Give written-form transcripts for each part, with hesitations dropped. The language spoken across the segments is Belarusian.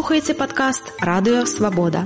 слухаеце падкаст «Радыё Свабода».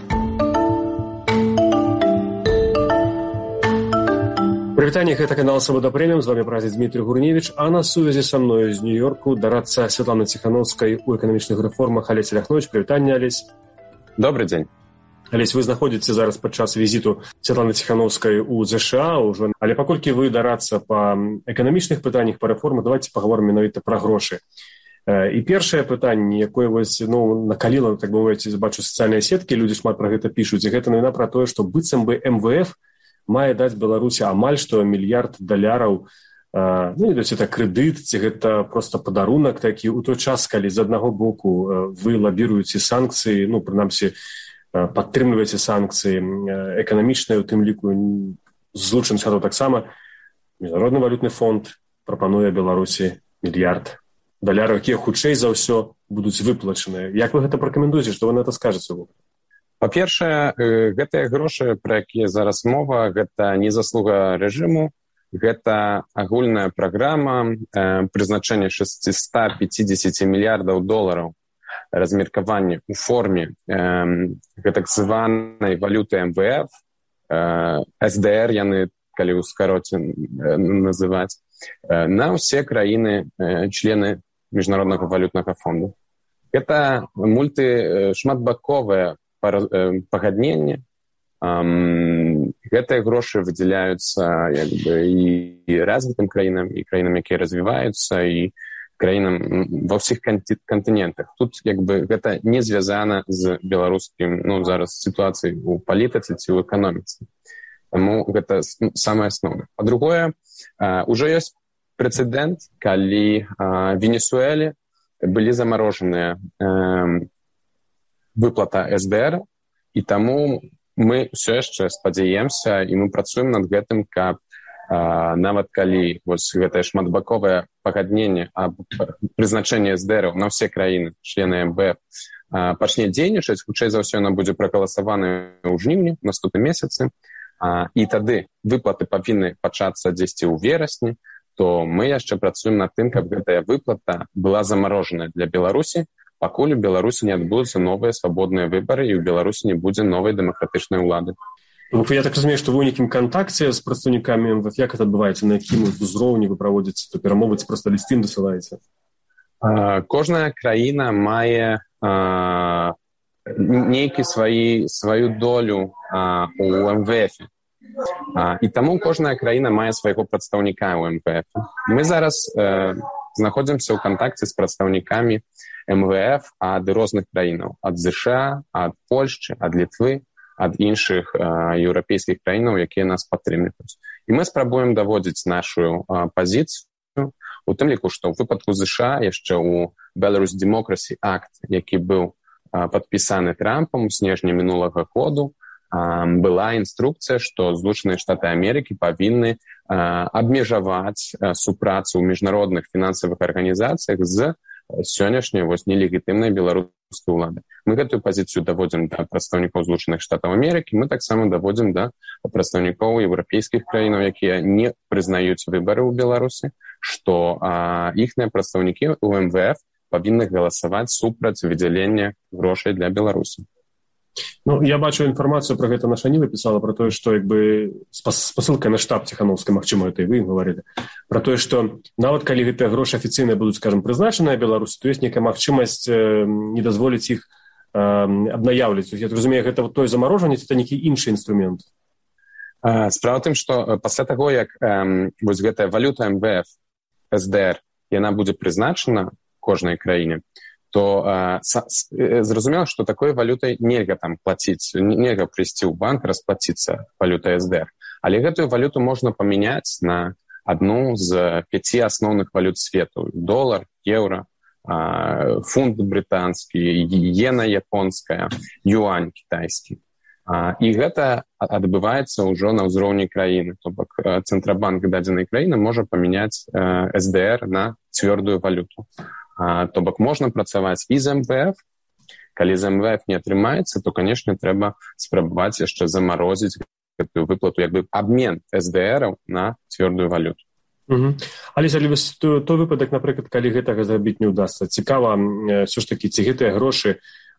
Прывітанне, гэта канал «Свабода Прэміум», з вами прадзед Дмітрий Гурневич, а на сувязі са мною з Нью-Йорку дарадца Святланы Ціхановскай у эканамічных рэформах Алесь Ляхнович. Прывітанне, Алесь. Добрый дзень. Алесь, вы знаходзіце зараз падчас візіту Святланы Ціхановскай у ЗША ўжо, але паколькі вы дарадца па эканамічных пытаннях, па рэформах, давайте паговорым менавіта пра грошы. І першае пытанне, якое вось, накаліла, так бы мовіць, бачу сацыяльныя сеткі, людзі шмат пра гэта пішуць, і гэта навіна пра тое, што быццам бы МВФ мае даць Беларусі амаль што $1 мільярд, ідуць это крэдыт, ці гэта проста падарунак такі ў той час, калі з аднаго боку вы лабіруеце санкцыі, прынамсі, падтрымліваеце санкцыі эканамічныя, у тым ліку Злучаных Штатаў таксама. Міжнародны валютны фонд прапануе Беларусі $1 мільярд, якія хутчэй за ўсё будуць выплачаныя. Як вы гэта пракаментуеце, што вы на гэта скажаце? Па-першае, гэтыя грошы, пра якія зараз мова, гэта не заслуга рэжыму, гэта агульная праграма прызначэння $650 мільярдаў размеркавання ў форме гэтак званай валюты МВФ, СДР яны, калі ў скароце называць, на ўсе краіны члены Міжнароднага валютнага фонду. Гэта шматбаковае пагадненне. Гэтыя грошы выдзяляюцца і развітым краінам, і краінам, якія развіваюцца, і краінам ва ўсіх кантынентах. Тут гэта не звязана з беларускім зараз сітуацыяй у палітыцы ці ў эканоміцы. Таму гэта самае асноўнае. Па-другое, ужо ёсць прэцэдэнт, калі Венесуэле былі замарожаныя выплата СДР, і таму мы ўсё яшчэ спадзяемся, і мы працуем над гэтым, каб нават калі гэтае шматбаковае пагадненне аб прызначэнні СДР на ўсе краіны, члены МВФ, пачне дзейнічаць, хутчэй за ўсё яна будзе прагаласавана ў жніўні, у наступным месяцы, і тады выплаты павінны пачацца дзесьці ў верасні, то мы яшчэ працуем над тым, каб гэтая выплата была замарожаная для Беларусі, пакуль у Беларусі не адбудуцца новыя свабодныя выбары і ў Беларусі не будзе новай дэмакратычнай улады. Я так разумею, што вы ў нейкім кантакце з прадстаўнікамі МВФ, як гэта адбываецца, на якім узроўні вы праводзіце, то перамовы, ці проста лісты ім дасылаеце? Кожная краіна мае сваю долю у МВФ. І таму кожная краіна мае свайго прадстаўніка ў МВФ. Мы зараз знаходзімся ў кантакце з прадстаўнікамі МВФ ад розных краінаў, ад ЗША, ад Польшчы, ад Літвы, ад іншых еўрапейскіх краінаў, якія нас падтрымліваюць. І мы спрабуем даводзіць нашу пазіцыю, у тым ліку, што ў выпадку ЗША яшчэ ў Belarus Democracy Act, які быў падпісаны Трампам у снежні мінулага году, была інструкцыя, што Злучаныя Штаты Амерыкі павінны абмежаваць супрацу ў міжнародных фінансавых арганізацыях з сённяшняй нелегітымнай беларускай улады. Мы гэтую пазіцыю даводзім да прадстаўнікоў Злучаных Штатаў Амерыкі, мы таксама даводзім да прадстаўнікоў еўрапейскіх краінаў, якія не прызнаюць выбары ў Беларусі, што іхныя прадстаўнікі ў МВФ павінны галасаваць супраць выдзялення грошай для Беларусі. Я бачу інфармацыю пра гэта, наша Ніва пісала пра тое, што спасылкай на штаб Ціхановскай, магчыма, гэта і вы гаварылі, пра тое, што нават калі гэтыя грошы афіцыйныя будуць, прызначаныя Беларусі, то ёсць нейкая магчымасць не дазволіць іх абнаяўляць. Я разумею, гэта той замарожанне, ці это нейкі іншы інструмент? Справа ў тым, што пасля таго, як гэтая валюта МВФ, СДР, яна будзе прызначана кожнай краіне, то зразумела, што такой валютай нельга плаціць, нельга прыйсці ў банк, расплаціцца валютай СДР. Але гэтую валюту можна памяняць на адну з 5 асноўных валют свету: долар, еўра, фунт брытанскі, іена японская, юань кітайскі. І гэта адбываецца ўжо на ўзроўні краіны. То бок цэнтрабанк дадзенай краіны можа памяняць СДР на цвёрдую валюту. То бок можна працаваць і з МВФ. Калі з МВФ не атрымаецца, то, канешне, трэба спрабаваць яшчэ замарозіць гэтую выплату, абмен СДРаў на цвёрдую валюту. Алесь, той выпадак, напрыклад, калі гэтага зрабіць не ўдасца, цікава, ўсё ж такі, ці гэтыя грошы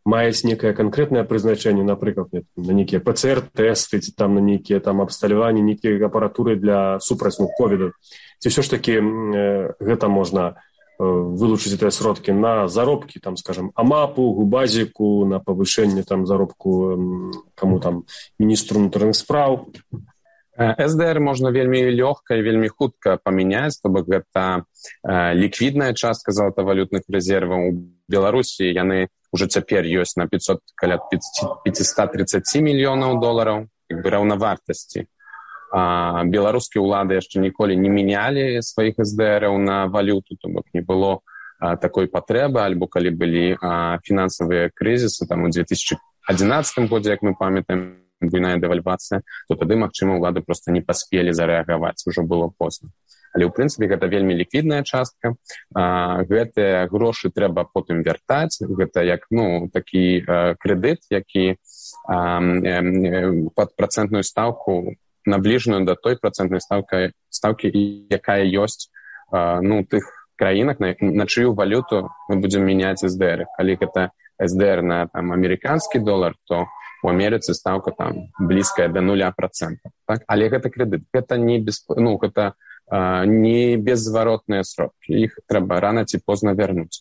маюць некае канкрэтнае прызначэнне, напрыклад, на нейкія ПЦР-тэсты, ці там на нейкія там абсталяванні, нейкія апаратуры для супраць ковіду. Ці ўсё ж такі гэта можна вылучыць гэтыя сродкі на заробкі, там, скажем, АМАПу, Губазіку, на павышэнне там заробку каму там міністру ўнутраных спраў. СДР можна вельмі лёгка і вельмі хутка памяняць, то бок гэта ліквідная частка золотавалютных рэзерваў. У Беларусі яны ўжо цяпер ёсць на 530 мільёнаў долараў, як бы раўнавартасці. Беларускія ўлады яшчэ ніколі не мянялі сваіх СДРаў на валюту, то бок не было такой патрэбы, альбо калі былі фінансавыя крызісы, там у 2011 годзе, як мы памятаем, буйная дэвальвацыя, то тады, магчыма, ўлады проста не паспелі зарэагаваць, ужо было позна. Але, ў прынцыпе, гэта вельмі ліквідная частка. Гэтыя грошы трэба потым вяртаць. Гэта як, такі крэдыт, які пад працэнтную стаўку, набліжаную да той працэнтнай стаўкі, якая ёсць тых краінах, на чыю валюту мы будзем мяняць СДР. Калі гэта СДР на амерыканскі долар, то у Амерыцы стаўка там блізкая да 0%. Так? Але гэта крэдыт. Гэта не беззваротныя сродкі. Іх трэба рана ці позна вярнуць.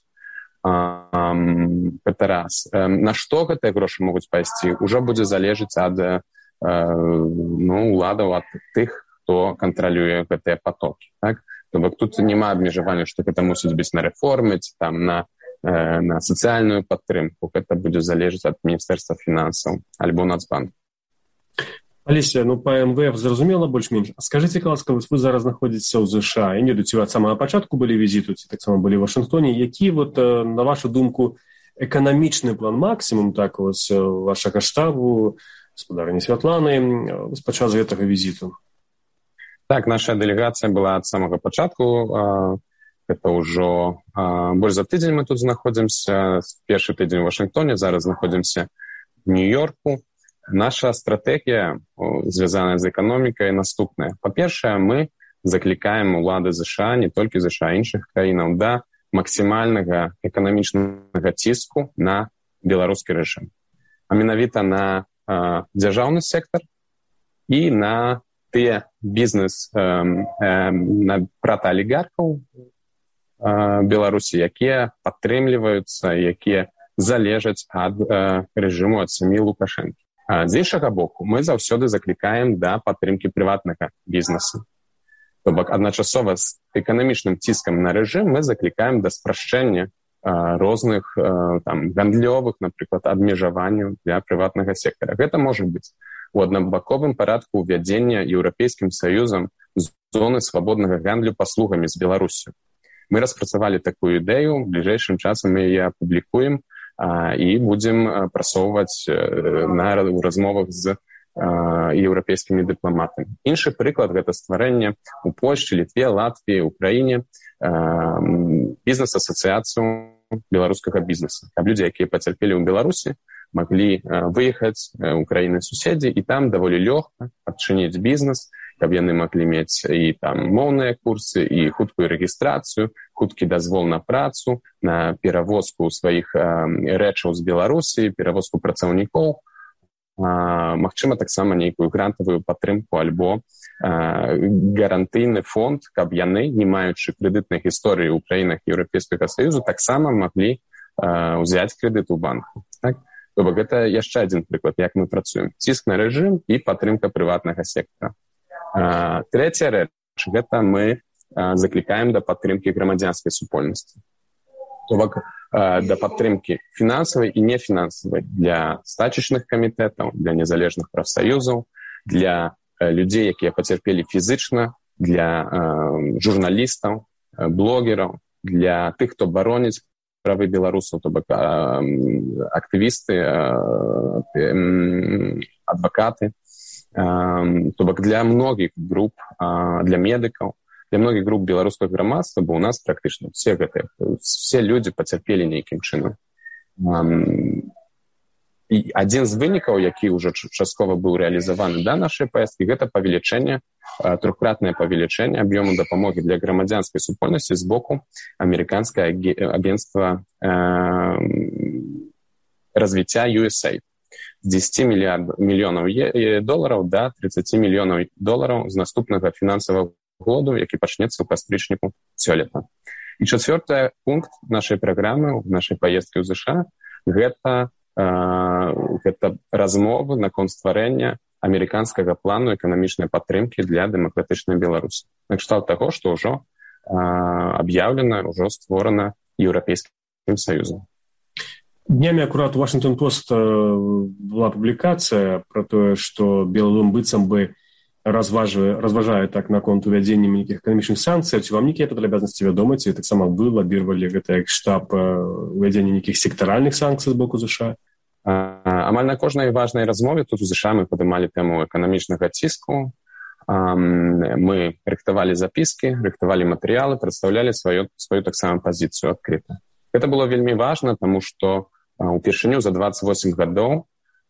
Гэта раз. На што гэтыя грошы могуць пайсці, ўжо будзе залежыць ад уладаў, ад тых, хто кантралюе гэтыя патокі. Так? То бок тут няма абмежавання, што гэта мусіць быць на рэформы, ці там на сацыяльную падтрымку. Гэта будзе залежыць ад Міністэрства фінансаў альбо Нацбанку. Алеся, па МВФ зразумела больш-менш. А скажыце, ласка, вы зараз знаходзіцеся ў ЗША, і не ад самага пачатку былі візіту, ці таксама былі ў Вашынгтоне. Які, на вашу думку, эканамічны план максімум вашага штабу, гаспадарыні Святланы, падчас гэтага візіту? Так, наша дэлегацыя была ад самага пачатку. Это ўжо больш за тыдзень мы тут знаходзімся. Першы тыдзень у Вашынгтоне, зараз знаходзімся в Нью-Йорку. Наша стратэгія, звязаная з эканомікай, наступная. Па-першае, мы заклікаем улады ЗША, не толькі ЗША, іншых краінаў, да максімальнага эканамічнага ціску на беларускі рэжым. А менавіта на дзяржаўны сектар і на тыя бізнес пратаалігархаў Беларусі, якія падтрымліваюцца, якія залежаць ад рэжыму, ад сям'і Лукашэнкі. З іншага боку, мы заўсёды заклікаем да падтрымкі прыватнага бізнесу. То бок, адначасова з эканамічным ціскам на рэжым мы заклікаем да спрашчэння розных гандлёвых, напрыклад, абмежаванняў для прыватнага сектара. Гэта можа быць у аднабаковым парадку ўвядзення Еўрапейскім Саюзам зоны свабоднага гандлю паслугамі з Беларусю. Мы распрацавалі такую ідэю, бліжэйшым часам мы яе апублікуем і будзем прасоўваць ў размовах з еўрапейскімі дыпламатамі. Іншы прыклад — гэта стварэнне ў Польшчы, Літве, Латвіі, Украіне бізнес-асацыяцыю беларускага бізнеса. Каб людзі, якія пацярпелі ў Беларусі, маглі выехаць у краіны-суседзі і там даволі лёгка адчыніць бізнес, каб яны маглі мець і там моўныя курсы, і хуткую рэгістрацыю, хуткі дазвол на працу, на перавозку сваіх рэчаў з Беларусі, перавозку працаўнікоў, магчыма, таксама нейкую грантавую падтрымку альбо гарантыйны фонд, каб яны, не маючы крэдытнай гісторыі ў краінах Еўрапейскага Саюзу, таксама маглі ўзяць крэдыт у банку. Так? То бок, гэта яшчэ адзін прыклад, як мы працуем. Ціск на рэжым і падтрымка прыватнага сектара. Трэця рэч — гэта мы заклікаем да падтрымкі грамадзянскай супольнасці. То бок, да падтрымкі фінансавай і нефінансавай для стачачных камітэтаў, для незалежных прафсаюзаў, для людзей, якія пацярпелі фізычна, для журналістаў, блогераў, для тых, хто бароніць правы беларусаў, то бок актывісты, адвакаты, то бок для многіх груп, для медыкаў, для многіх груп беларускага грамадства, бо ў нас практычна все людзі пацярпелі нейкім чынам. І адзін з вынікаў, які ўжо часткова быў рэалізаваны да нашай паездкі, гэта павелічэнне, трохкратнае павелічэнне аб'ёму дапамогі для грамадзянскай супольнасці з боку амерыканскае агенцтва развития USAID. З 10 мільёнаў долараў да 30 мільёнаў долараў з наступнага фінансавага году, які пачнецца ў кастрычніку сёлета. І чацвёрты пункт нашай праграмы, нашай паездкі ў ЗША, гэта размовы наконт стварэння амерыканскага плану эканамічнай падтрымкі для дэмакратычнай Беларусі. Накшталт таго, што ўжо аб'яўлена, ўжо створана Еўрапейскім Саюзам. Днямі акурат у Вашингтон-Пост была публікацыя пра тое, што Белы дом быццам бы разважае так наконт увядзення нейкіх эканамічных санкцый. Ці вам нейкія падрабязнасці вядомы, ці таксама вы лабіравалі гэта як штаб увядзення нейкіх сектаральных санкцый з боку ЗША? Амаль на кожнай важнай размове тут у ЗША мы падымалі тэму эканамічнага ціску. Мы рыхтавалі запіскі, рыхтавалі матэрыялы, прадстаўлялі сваю таксама пазіцыю адкрыта. Гэта было вельмі важна, таму што упершыню за 28 гадоў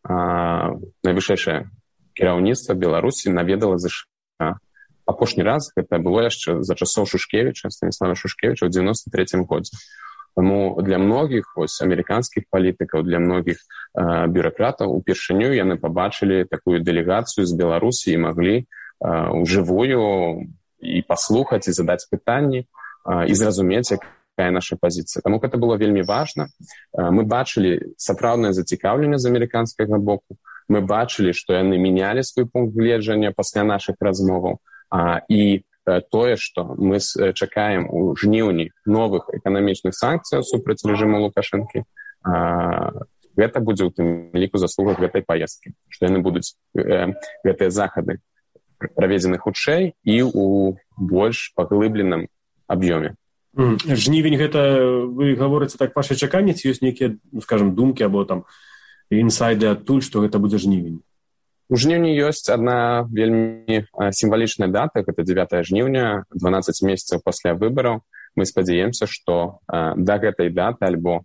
найвышэйшае кіраўніцтва Беларусі наведала ЗША. Апошні раз гэта было яшчэ за часоў Шушкевіча, Станіслава Шушкевіча ў 93-м годзе. Таму для многіх амерыканскіх палітыкаў, для многіх бюракратаў упершыню яны пабачылі такую дэлегацыю з Беларусі і маглі ўжывую і паслухаць, і задаць пытанні, і зразумець, якая наша пазіцыя. Таму гэта было вельмі важна. Мы бачылі сапраўднае зацікаўленне з амерыканскага боку. Мы бачылі, што яны мянялі свой пункт гледжання пасля нашых размоваў. І тое, што мы чакаем у жніўні новых эканамічных санкцыяў супраць рэжыму Лукашэнкі, гэта будзе ў тым ліку заслуга гэтай паездкі, што яны будуць гэтыя захады праведзены хутчэй і ў больш паглыбленым аб'ёме. Жнівень гэта, вы гаворыце так, ваши чаканні, ці ёсць нейкія, скажем, думкі або там інсайды адтуль, што гэта будзе жнівень? У жніўні ёсць адна вельмі сімвалічная дата, гэта 9 жніўня, 12 месяцаў пасля выбараў. Мы спадзяемся, што да гэтай даты альбо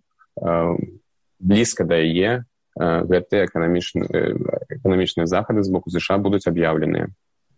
блізка да яе гэтыя эканамічныя захады з боку ЗША будуць аб'яўленыя.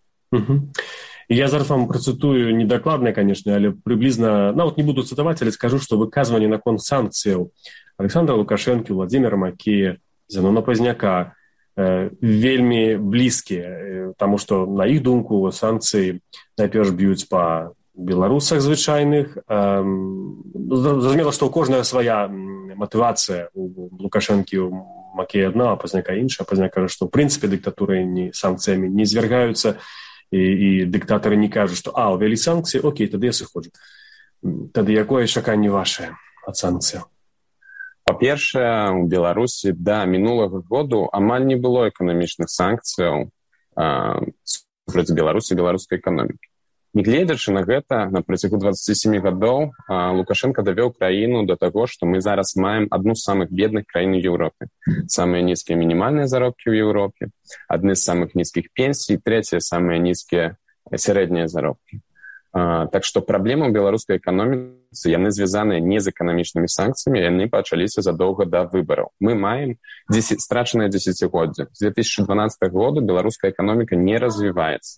Я зараз вам працытую недакладна, конечно, але приблизно, вот не буду цитовать, але скажу, что выказывание наконт санкций Александра Лукашенко, Владимира Макея, Зенона Позняка вельмі блізкія, тому что на іх думку санкцыі найперш б'юць па беларусах звычайных. Зразумела, што ў кожная свая матывацыя у Лукашэнкі, у Макея адна, а Позняка іншая. Позняк кажа, што ў прынцыпе дыктатуры санкцыямі не звяргаюцца, і дыктатары не кажуць, што увялі санкцыі, окей, тады я сыходжу. Тады якое чаканне вашае ад санкцыяў? Па-першае, у Беларусі да мінулага году амаль не было эканамічных санкцыяў супраць Беларусі і беларускай эканомікі. Нягледзячы на гэта, на працягу 27 гадоў Лукашенко давёў краіну да таго, што мы зараз маем адну з самых бедных краін у Еўропе. Самыя нізкія мінімальныя заробкі ў Еўропе, адны з самых нізкіх пенсій, трэція самыя нізкія сярэднія заробкі. Так што праблемы ў беларускай эканоміцы, яны звязаныя не з эканамічнымі санкцыямі, яны пачаліся задоўга да выбараў. Мы маем страчанае дзесяцігоддзе. З 2012 года беларуская эканоміка не развіваецца.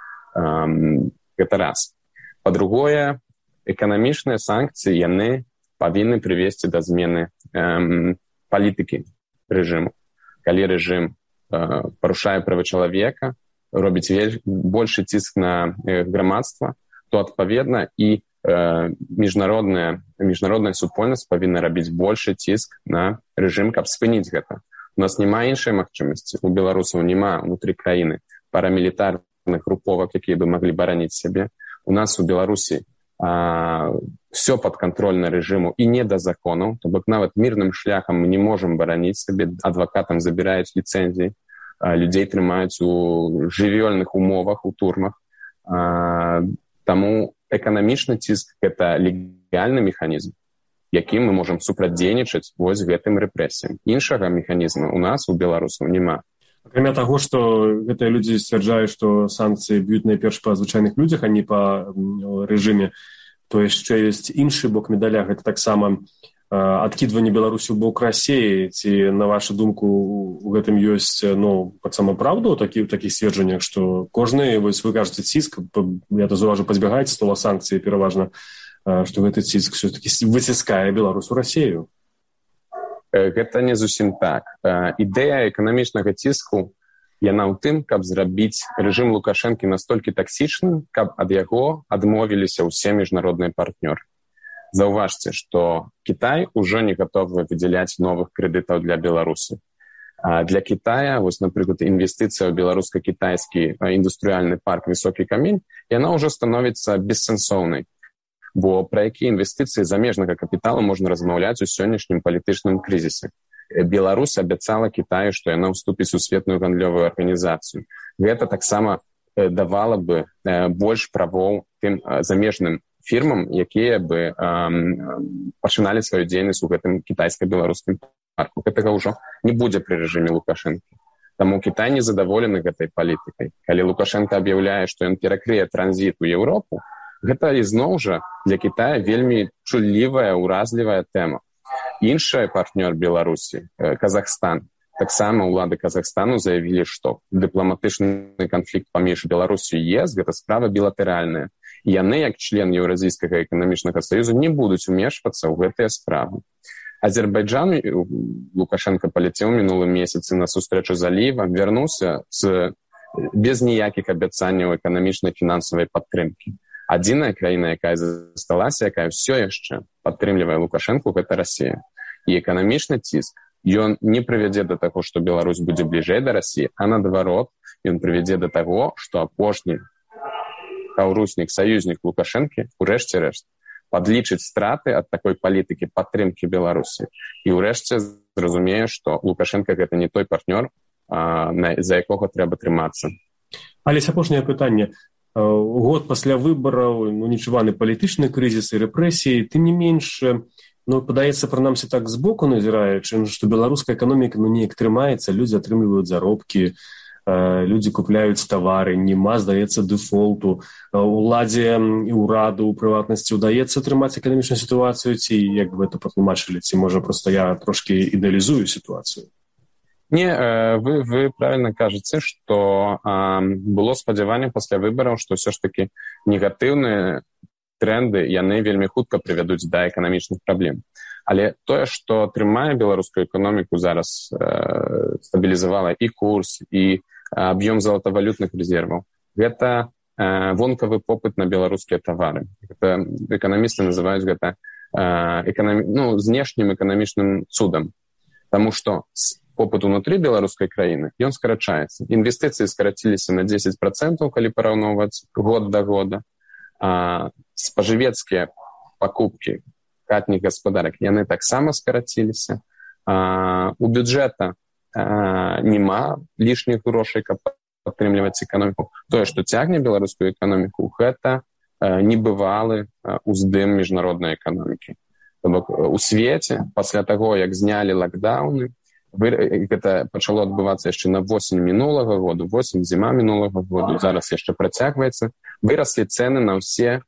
Гэта раз. Па-другое, эканамічныя санкцыі, яны павінны прывесці да змены палітыкі рэжыму. Калі рэжым парушае правы чалавека, робіць большы ціск на грамадства, то адпаведна і міжнародная супольнасць павінна рабіць большы ціск на рэжым, каб спыніць гэта. У нас няма іншай магчымасці. У беларусаў няма ўнутры краіны парамілітарных груповак, якія бы маглі бараніць сябе. У нас у Беларусі все падкантрольна рэжыму і не да законаў, то бок нават мірным шляхам мы не можам бараніць сабе, адвакатам забіраюць ліцэнзіі, людзей трымаюць у жывёльных умовах, у турмах. Таму эканамічны ціск – гэта легальны механізм, якім мы можам супрацьдзейнічаць вось гэтым рэпрэсіям. Іншага механізма у нас, у беларусаў, няма. Акрамя таго, што гэтыя людзі сцвярджаюць, што санкцыі б'юць найперш па звычайных людзях, а не па рэжыме, то яшчэ ёсць іншы бок медаля. Гэта таксама адкідванне Беларусі ў бок Расіі. Ці, на вашу думку, у гэтым ёсць таксама праўда ў такіх сцверджаннях, што кожны, вось вы кажаце, ціск, я то заўважу, пазбягаеце слова санкцыі пераважна, што гэты ціск все-таки выціскае Беларусь у Расію? Гэта не зусім так. Ідэя эканамічнага ціску яна ў тым, каб зрабіць рэжым Лукашэнкі настолькі таксічным, каб ад яго адмовіліся ўсе міжнародныя партнёры. Заўважце, што Кітай ужо не гатовы выдзяляць новых крэдытаў для Беларусі. Для Китая, вось, напрыклад, інвестыцыя ў беларуска-кітайскі індустрыяльны парк «Высокі камень», яна ўжо становіцца бессэнсоўнай. Бо пра якія інвестыцыі замежнага капіталу можна размаўляць у сённяшнім палітычным крызісе. Беларусь абяцала Кітаю, што яна ўступіць у светную гандлёвую арганізацыю. Гэта таксама давала бы больш правоў тым замежным фірмам, якія бы пачыналі сваю дзейнасць у гэтым кітайска-беларускім парку. Гэтага ўжо не будзе пры рэжыме Лукашэнкі. Таму Кітай не задаволены гэтай палітыкай. Калі Лукашенко аб'яўляе, што ён перакрые транзіт у Еўропу, гэта ізноў жа для Кітая вельмі чуллівая, уразлівая тэма. Іншы партнёр Беларусі, Казахстан, таксама ўлады Казахстану заявілі, што дыпламатычны канфлікт паміж Беларусю і ЕС гэта справа білатэральная. І яны, як член Еўразійскага эканамічнага саюза, не будуць умешвацца ў гэтыя справы. Азербайджан, Лукашенко паляцеў мінулым месяцы на сустрэчу з Аліевам, вярнуўся без ніякіх абяцанняў эканамічнай фінансавай падтрымкі. Адзіная краіна, якая засталася, якая ўсё яшчэ падтрымлівае Лукашэнку, гэта Расія. І эканамічны ціск, ён не прывядзе да таго, што Беларусь будзе бліжэй да Расіі, а наадварот, ён прывядзе да таго, што апошні каўруснік, саюзнік Лукашэнкі, урэшце рэшт, падлічыць страты ад такой палітыкі падтрымкі Беларусі. І ўрэшце зразумее, што Лукашенко гэта не той партнёр, за якога трэба трымацца. Алесь, апошняе пытанне. Год пасля выбараў, нечуваны палітычны крызіс і рэпрэсіі, тым не менш, падаецца, прынамсі так збоку назіраючы, што беларуская эканоміка неяк трымаецца, людзі атрымліваюць заробкі, людзі купляюць тавары, няма, здаецца, дэфолту. Уладзе і ўраду, у прыватнасці, удаецца трымаць эканамічную сітуацыю, ці як вы это патлумачылі, ці можа проста я трошкі ідэалізую сітуацыю? Не, вы правильно кажаце, што было спадзяванне пасля выбараў, што ўсё ж такі негатыўныя тренды, яны вельмі хутка прывядуць да эканамічных праблем. Але тое, што трымае беларускую эканоміку зараз, стабілізавала і курс, і аб'ём золатавалютных рэзерваў, гэта вонкавы попыт на беларускія тавары. Гэта эканамісты называюць гэта знешнім эканамічным цудам. Таму што попыт унутры беларускай краіны, ён скарачаецца. Інвестыцыі скараціліся на 10%, калі параўноўваць год да года. Спажывецкія пакупкі хатніх гаспадарак, яны таксама скараціліся. У бюджэта няма лішніх грошай, каб падтрымліваць эканоміку. Тое, што цягне беларускую эканоміку, гэта небывалы уздым міжнароднай эканомікі. У свеце, пасля таго, як знялі лакдауны, гэта пачало адбывацца яшчэ на восень мінулага году, зіма мінулага году, зараз яшчэ працягваецца, выраслі цэны на ўсе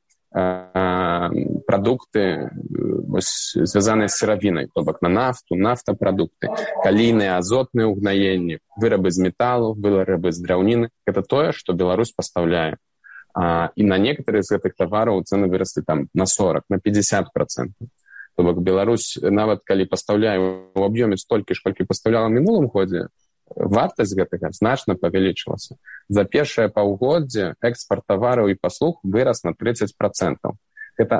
прадукты, звязаныя з сыравінай, то бок на нафту, нафтапрадукты, калійныя, азотныя ўгнаенні, вырабы з металу, вырабы з драўніны. Гэта тое, што Беларусь пастаўляе. І на некаторыя з гэтых тавараў цэны выраслі там на 40, на 50%. То бок Беларусь, нават калі пастаўляе ў аб'ёме столькі ж, колькі пастаўляла ў мінулым годзе, вартасць гэтага значна павялічылася. За першае паўгоддзе экспарт тавараў і паслуг вырас на 30%. Гэта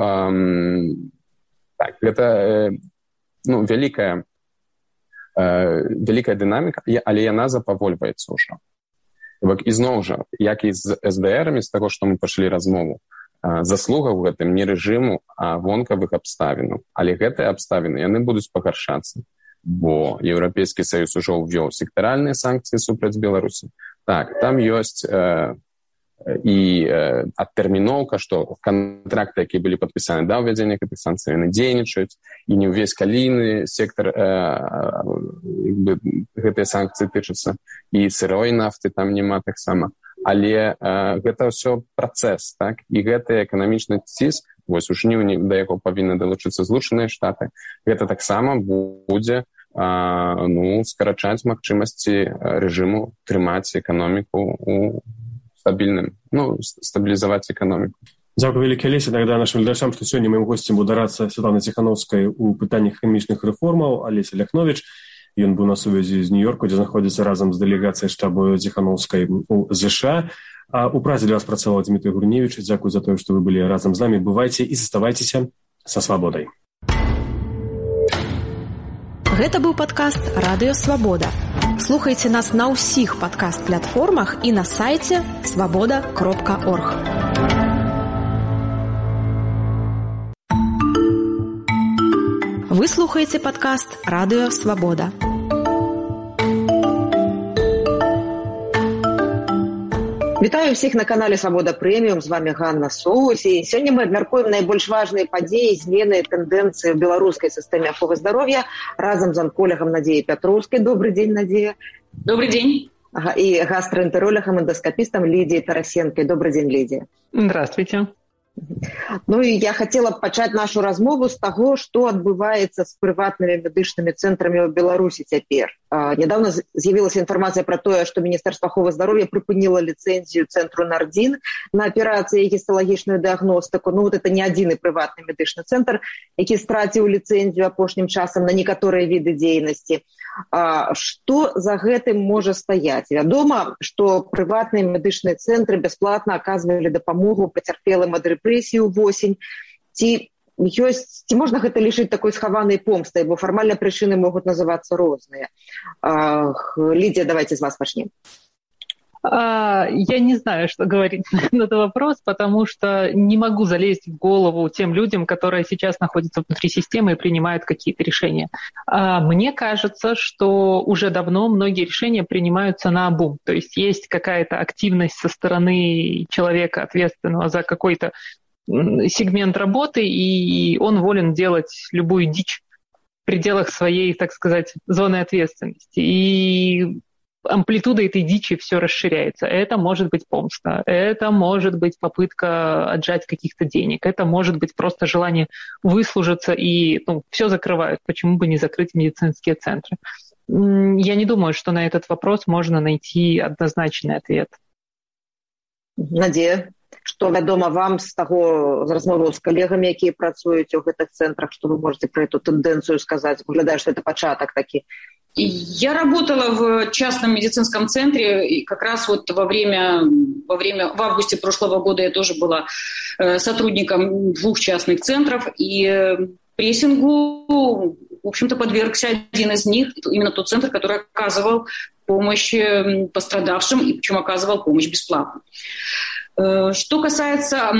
вялікая дынаміка, але яна запавольваецца ўжо. Ізноў жа, як і з СДРамі, з таго, што мы пачалі размову, заслуга ў гэтым не рэжыму, а вонкавых абставінаў. Але гэтыя абставіны, яны будуць пагаршацца, бо Еўрапейскі саюз ужо ўвёў сектаральныя санкцыі супраць Беларусі. Так, там ёсць і адтэрміноўка, што кантракты, якія былі падпісаны да ўвядзення гэтых санкцый, яны дзейнічаюць, і не ўвесь калійны сектар гэтыя санкцыі тычацца, і сырой нафты там няма таксама. Але гэта ўсё працэс, так? І гэты эканамічны ціск, вось у жніўні да яго павінны далучыцца Злучаныя Штаты, гэта таксама будзе скарачаць магчымасці рэжыму трымаць эканоміку у стабільным, стабілізаваць эканоміку. Дзякуй вялікі, Алеся. Нагадаю нашим гледачам, што сёння маім госцем будзе рацца Святланы Ціханаўскай у пытаннях эканамічных рэформаў. Алеся Ляхновіч. Ён быў на сувязі з Нью-Йорку, дзе знаходзіцца разам з дэлегацыяй штабу Ціханаўскай у ЗША. А у празе для вас працаваў Дмітрый Гурневіч. Дзякуй за тое, што вы былі разам з намі. Бывайце і заставайцеся са свабодай. Гэта быў падкаст «Радыё Свабода». Слухайце нас на ўсіх падкаст-платформах і на сайце свабода.орг. Вы слухаеце падкаст «Радыё Свабода». Вітаю ўсіх на канале «Свабода Прэміум». З вами Ганна Соус. І сёння мы абмяркуем найбольш важныя падзеі, змены, тэндэнцыі ў беларускай сістэме аховы здароўя разам з анколягам Надзеяй Пятроўскай. Добрый дзень, Надзея. Добрый дзень. І гастроэнтеролягам, эндоскапістам Лідіяй Тарасенкай. Добрый дзень, Лідія. Здравствуйте. Ну і я хацела б пачаць нашу размову з таго, што адбываецца з прыватнымі медычнымі цэнтрамі ў Беларусі цяпер. Нядаўна з'явілася інфармацыя пра тое, што Міністэрства аховы здароўя прыпыніла ліцэнзію цэнтру «Нардзін» на аперацыі і гісталагічную дыягностыку. Ну, вот это не адзіны прыватны медычны цэнтр, які страціў ліцэнзію апошнім часам на некаторыя віды дзейнасці. Што за гэтым можа стаяць? Вядома, што прыватныя медычныя цэнтры бясплатна аказвалі дапамогу пацярпелым ад рэпрэсій увосень. Ці можна гэта лічыць такой схаванай помстай, бо фармальна прычыны могуць называцца розныя. Лидия, давайте с вас начнем. Я не знаю, что говорить на этот вопрос, потому что не могу залезть в голову тем людям, которые сейчас находятся внутри системы и принимают какие-то решения. Мне кажется, что уже давно многие решения принимаются наобум. То есть есть какая-то активность со стороны человека, ответственного за какой-то сегмент работы, и он волен делать любую дичь в пределах своей, так сказать, зоны ответственности. И амплитуда этой дичи все расширяется. Это может быть помста, это может быть попытка отжать каких-то денег, это может быть просто желание выслужиться, и все закрывают. Почему бы не закрыть медицинские центры? Я не думаю, что на этот вопрос можно найти однозначный ответ. Надея, што вядома вам з размоваў з калегамі, якія працуюць у гэтых цэнтрах, што вы можете про эту тенденцию сказаць? Выглядае, што это пачатак такі. Я работала в частном медицинском центре, и как раз вот в августе прошлого года я тоже была сотрудником 2 частных центров, и прессингу, в общем-то, подвергся один из них, именно тот центр, который оказывал помощь пострадавшим, и причем оказывал помощь бесплатно. Что касается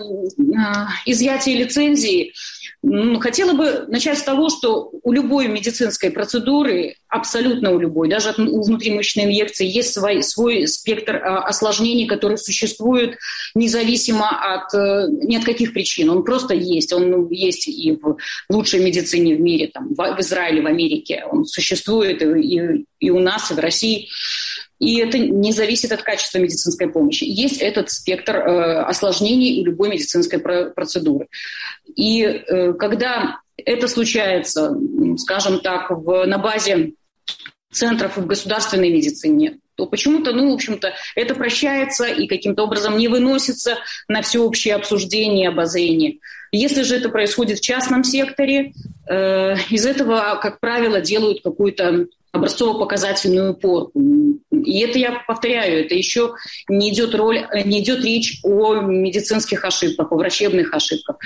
изъятия лицензии, хотела бы начать с того, что у любой медицинской процедуры, абсолютно у любой, даже у внутримышечной инъекции, есть свой спектр осложнений, который существует независимо ни от каких причин. Он просто есть. Он есть и в лучшей медицине в мире, там, в Израиле, в Америке. Он существует и у нас, и в России. И это не зависит от качества медицинской помощи. Есть этот спектр осложнений у любой медицинской процедуры. И когда это случается, скажем так, на базе центров в государственной медицине, то почему-то, в общем-то, это прощается и каким-то образом не выносится на всеобщее обсуждение, обозрение. Если же это происходит в частном секторе, из этого, как правило, делают какую-то образцово-показательную порку. И это, я повторяю, это еще не идет речь о медицинских ошибках, о врачебных ошибках,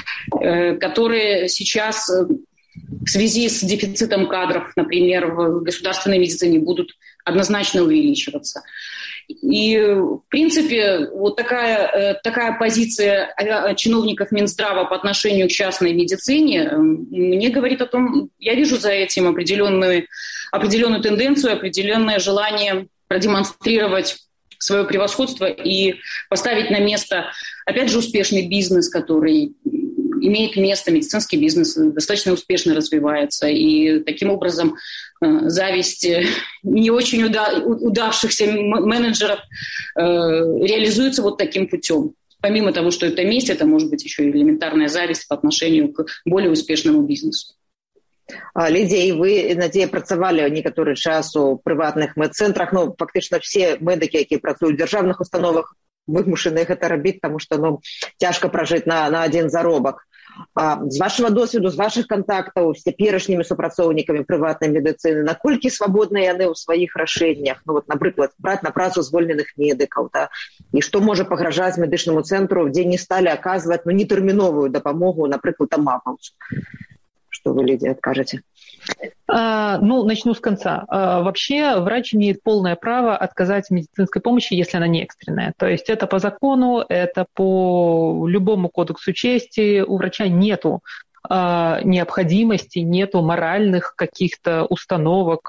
которые сейчас в связи с дефицитом кадров, например, в государственной медицине будут однозначно увеличиваться. И, в принципе, вот такая позиция чиновников Минздрава по отношению к частной медицине мне говорит о том, я вижу за этим определенную тенденцию, определенное желание продемонстрировать свое превосходство и поставить на место, опять же, успешный бизнес, который имеет место, медицинский бизнес достаточно успешно развивается, и таким образом зависть не очень удавшихся менеджеров реализуется вот таким путем. Помимо того, что это месть, это может быть еще и элементарная зависть по отношению к более успешному бизнесу. Лідія, ви, Надія, працювали некоторий час у приватних медцентрах, фактично всі медики, які працюють в державних установах, вымушаныя гэта рабіць, таму што цяжка пражыць на адзін заробак. З вашага досведу, з вашых кантактаў з цяперашнімі супрацоўнікамі прыватнай медыцыны, наколькі свабодныя яны ў сваіх рашэннях, напрыклад, браць на працу звольненых медыкаў, і што можа пагражаць медычнаму цэнтру, дзе не сталі аказваць нетэрміновую дапамогу, напрыклад, амапаўцу? Что вы, Лидия, откажете? Начну с конца. Вообще врач имеет полное право отказать в медицинской помощи, если она не экстренная. То есть это по закону, это по любому кодексу чести. У врача нету необходимости, нету моральных каких-то установок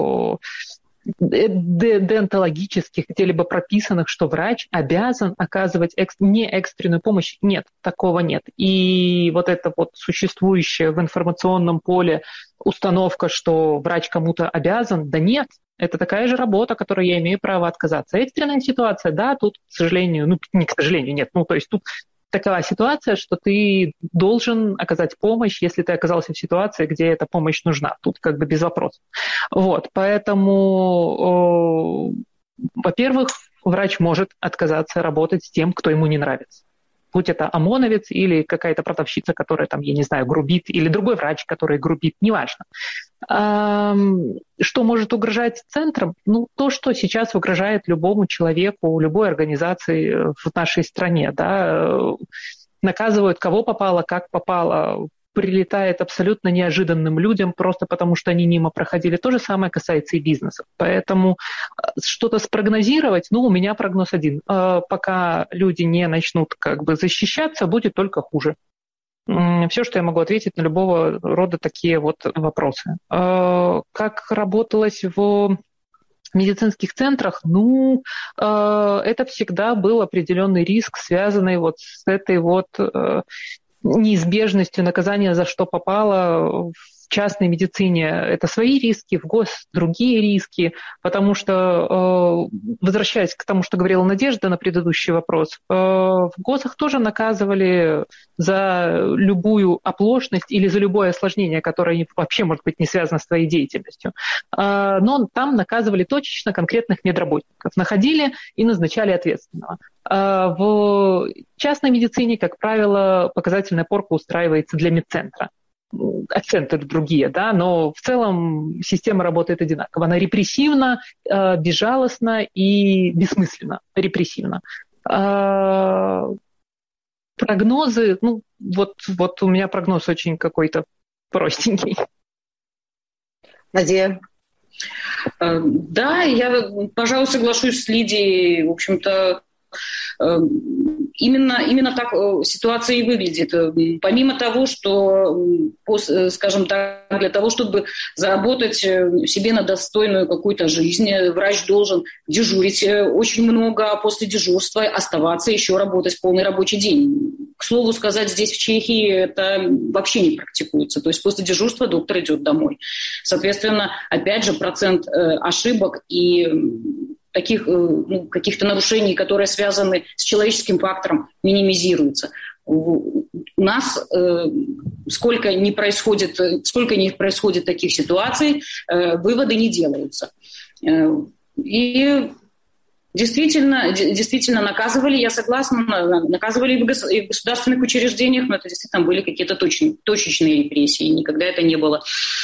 деонтологических, где-либо прописанных, что врач обязан оказывать не экстренную помощь. Нет, такого нет. И вот это вот существующее в информационном поле установка, что врач кому-то обязан, да нет, это такая же работа, которой я имею право отказаться. Экстренная ситуация, да, тут, к сожалению, не к сожалению, нет, то есть тут такова ситуация, что ты должен оказать помощь, если ты оказался в ситуации, где эта помощь нужна. Тут как бы без вопросов. Поэтому, во-первых, врач может отказаться работать с тем, кто ему не нравится. Будь это ОМОНовец или какая-то продавщица, которая там, я не знаю, грубит, или другой врач, который грубит, неважно. Что может угрожать центрам? То, что сейчас угрожает любому человеку, любой организации в нашей стране. Да? Наказывают кого попало, как попало, прилетает абсолютно неожиданным людям, просто потому что они мимо проходили. То же самое касается и бизнеса. Поэтому что-то спрогнозировать, у меня прогноз один. Пока люди не начнут защищаться, будет только хуже. Все, что я могу ответить на любого рода такие вот вопросы. Как работалось в медицинских центрах? Это всегда был определенный риск, связанный вот с этой вот неизбежностью наказания за что попало. В частной медицине это свои риски, в ГОС другие риски, потому что, возвращаясь к тому, что говорила Надежда на предыдущий вопрос, в ГОСах тоже наказывали за любую оплошность или за любое осложнение, которое вообще может быть не связано с твоей деятельностью. Но там наказывали точечно конкретных медработников, находили и назначали ответственного. В частной медицине, как правило, показательная порка устраивается для медцентра. Акценты другие, да, но в целом система работает одинаково. Она репрессивна, безжалостна и бессмысленно репрессивна. Прогнозы, вот у меня прогноз очень какой-то простенький. Надея? Да, я, пожалуй, соглашусь с Лидией. В общем-то, именно так ситуация и выглядит. Помимо того, что, скажем так, для того, чтобы заработать себе на достойную какую-то жизнь, врач должен дежурить очень много, а после дежурства оставаться еще работать полный рабочий день. К слову сказать, здесь в Чехии это вообще не практикуется. То есть после дежурства доктор идет домой. Соответственно, опять же, процент ошибок и таких каких-то нарушений, которые связаны с человеческим фактором, минимизируются. У нас сколько не происходит таких ситуаций, выводы не делаются. И действительно наказывали, я согласна, наказывали и в государственных учреждениях, но это действительно были какие-то точечные репрессии. Никогда это не было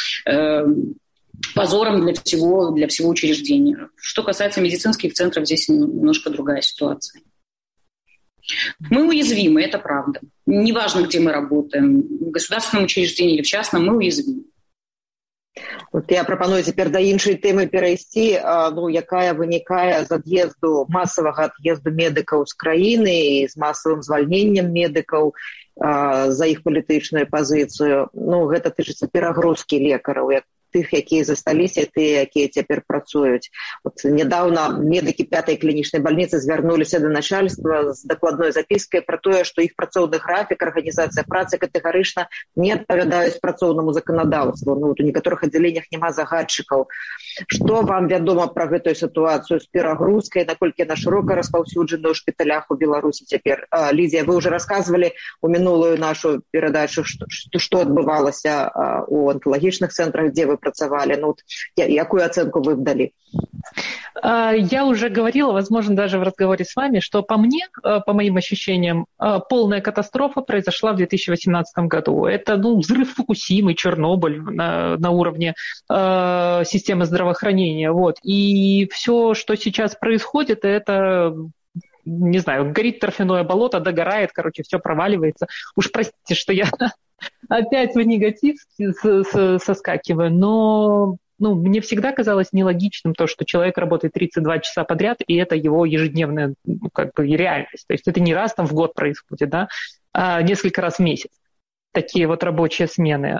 позором для всего учреждения. Что касается медицинских центров, здесь немножко другая ситуация. Мы уязвимы, это правда. Неважно, где мы работаем, в государственном учреждении или в частном, мы уязвимы. Вот я прапаную цяпер да іншай тэмы перайсці, якая вынікае з масавага ад'езду медыкаў з краіны і з масавым звальненнем медыкаў за іх палітычную пазіцыю. Гэта тычыцца перагрузкі лекараў, тых, якія засталіся, тыя, якія цяпер працуюць. Нядаўна медыкі 5-й клінічнай бальніцы звярнуліся да начальства з дакладной запіскай пра тое, што іх працоўны графік, арганізацыя працы катэгарычна не адпавядаюць працоўнаму заканадаўству. У некаторых аддзяленнях няма загадчыкаў. Што вам вядома пра гэтую сітуацыю з перагрузкай, наколькі яна шырока распаўсюджана ў шпіталях у Беларусі цяпер? Лідія, вы ўжо расказвалі у мінулую нашу перадачу, што адбывалася ў онкалагічных цэнтрах, дзе вы працавалі. Ну, якую ацэнку вы б далі? Я уже говорила, возможно, даже в разговоре с вами, что по мне, по моим ощущениям, полная катастрофа произошла в 2018 году. Это взрыв Фукусимы, Чернобыль на уровне системы здравоохранения. Вот. И все, что сейчас происходит, это, не знаю, горит торфяное болото, догорает, короче, все проваливается. Уж простите, что я опять в негатив соскакиваю, но... мне всегда казалось нелогичным то, что человек работает 32 часа подряд, и это его ежедневная реальность. То есть это не раз там в год происходит, да, а несколько раз в месяц. Такие вот рабочие смены.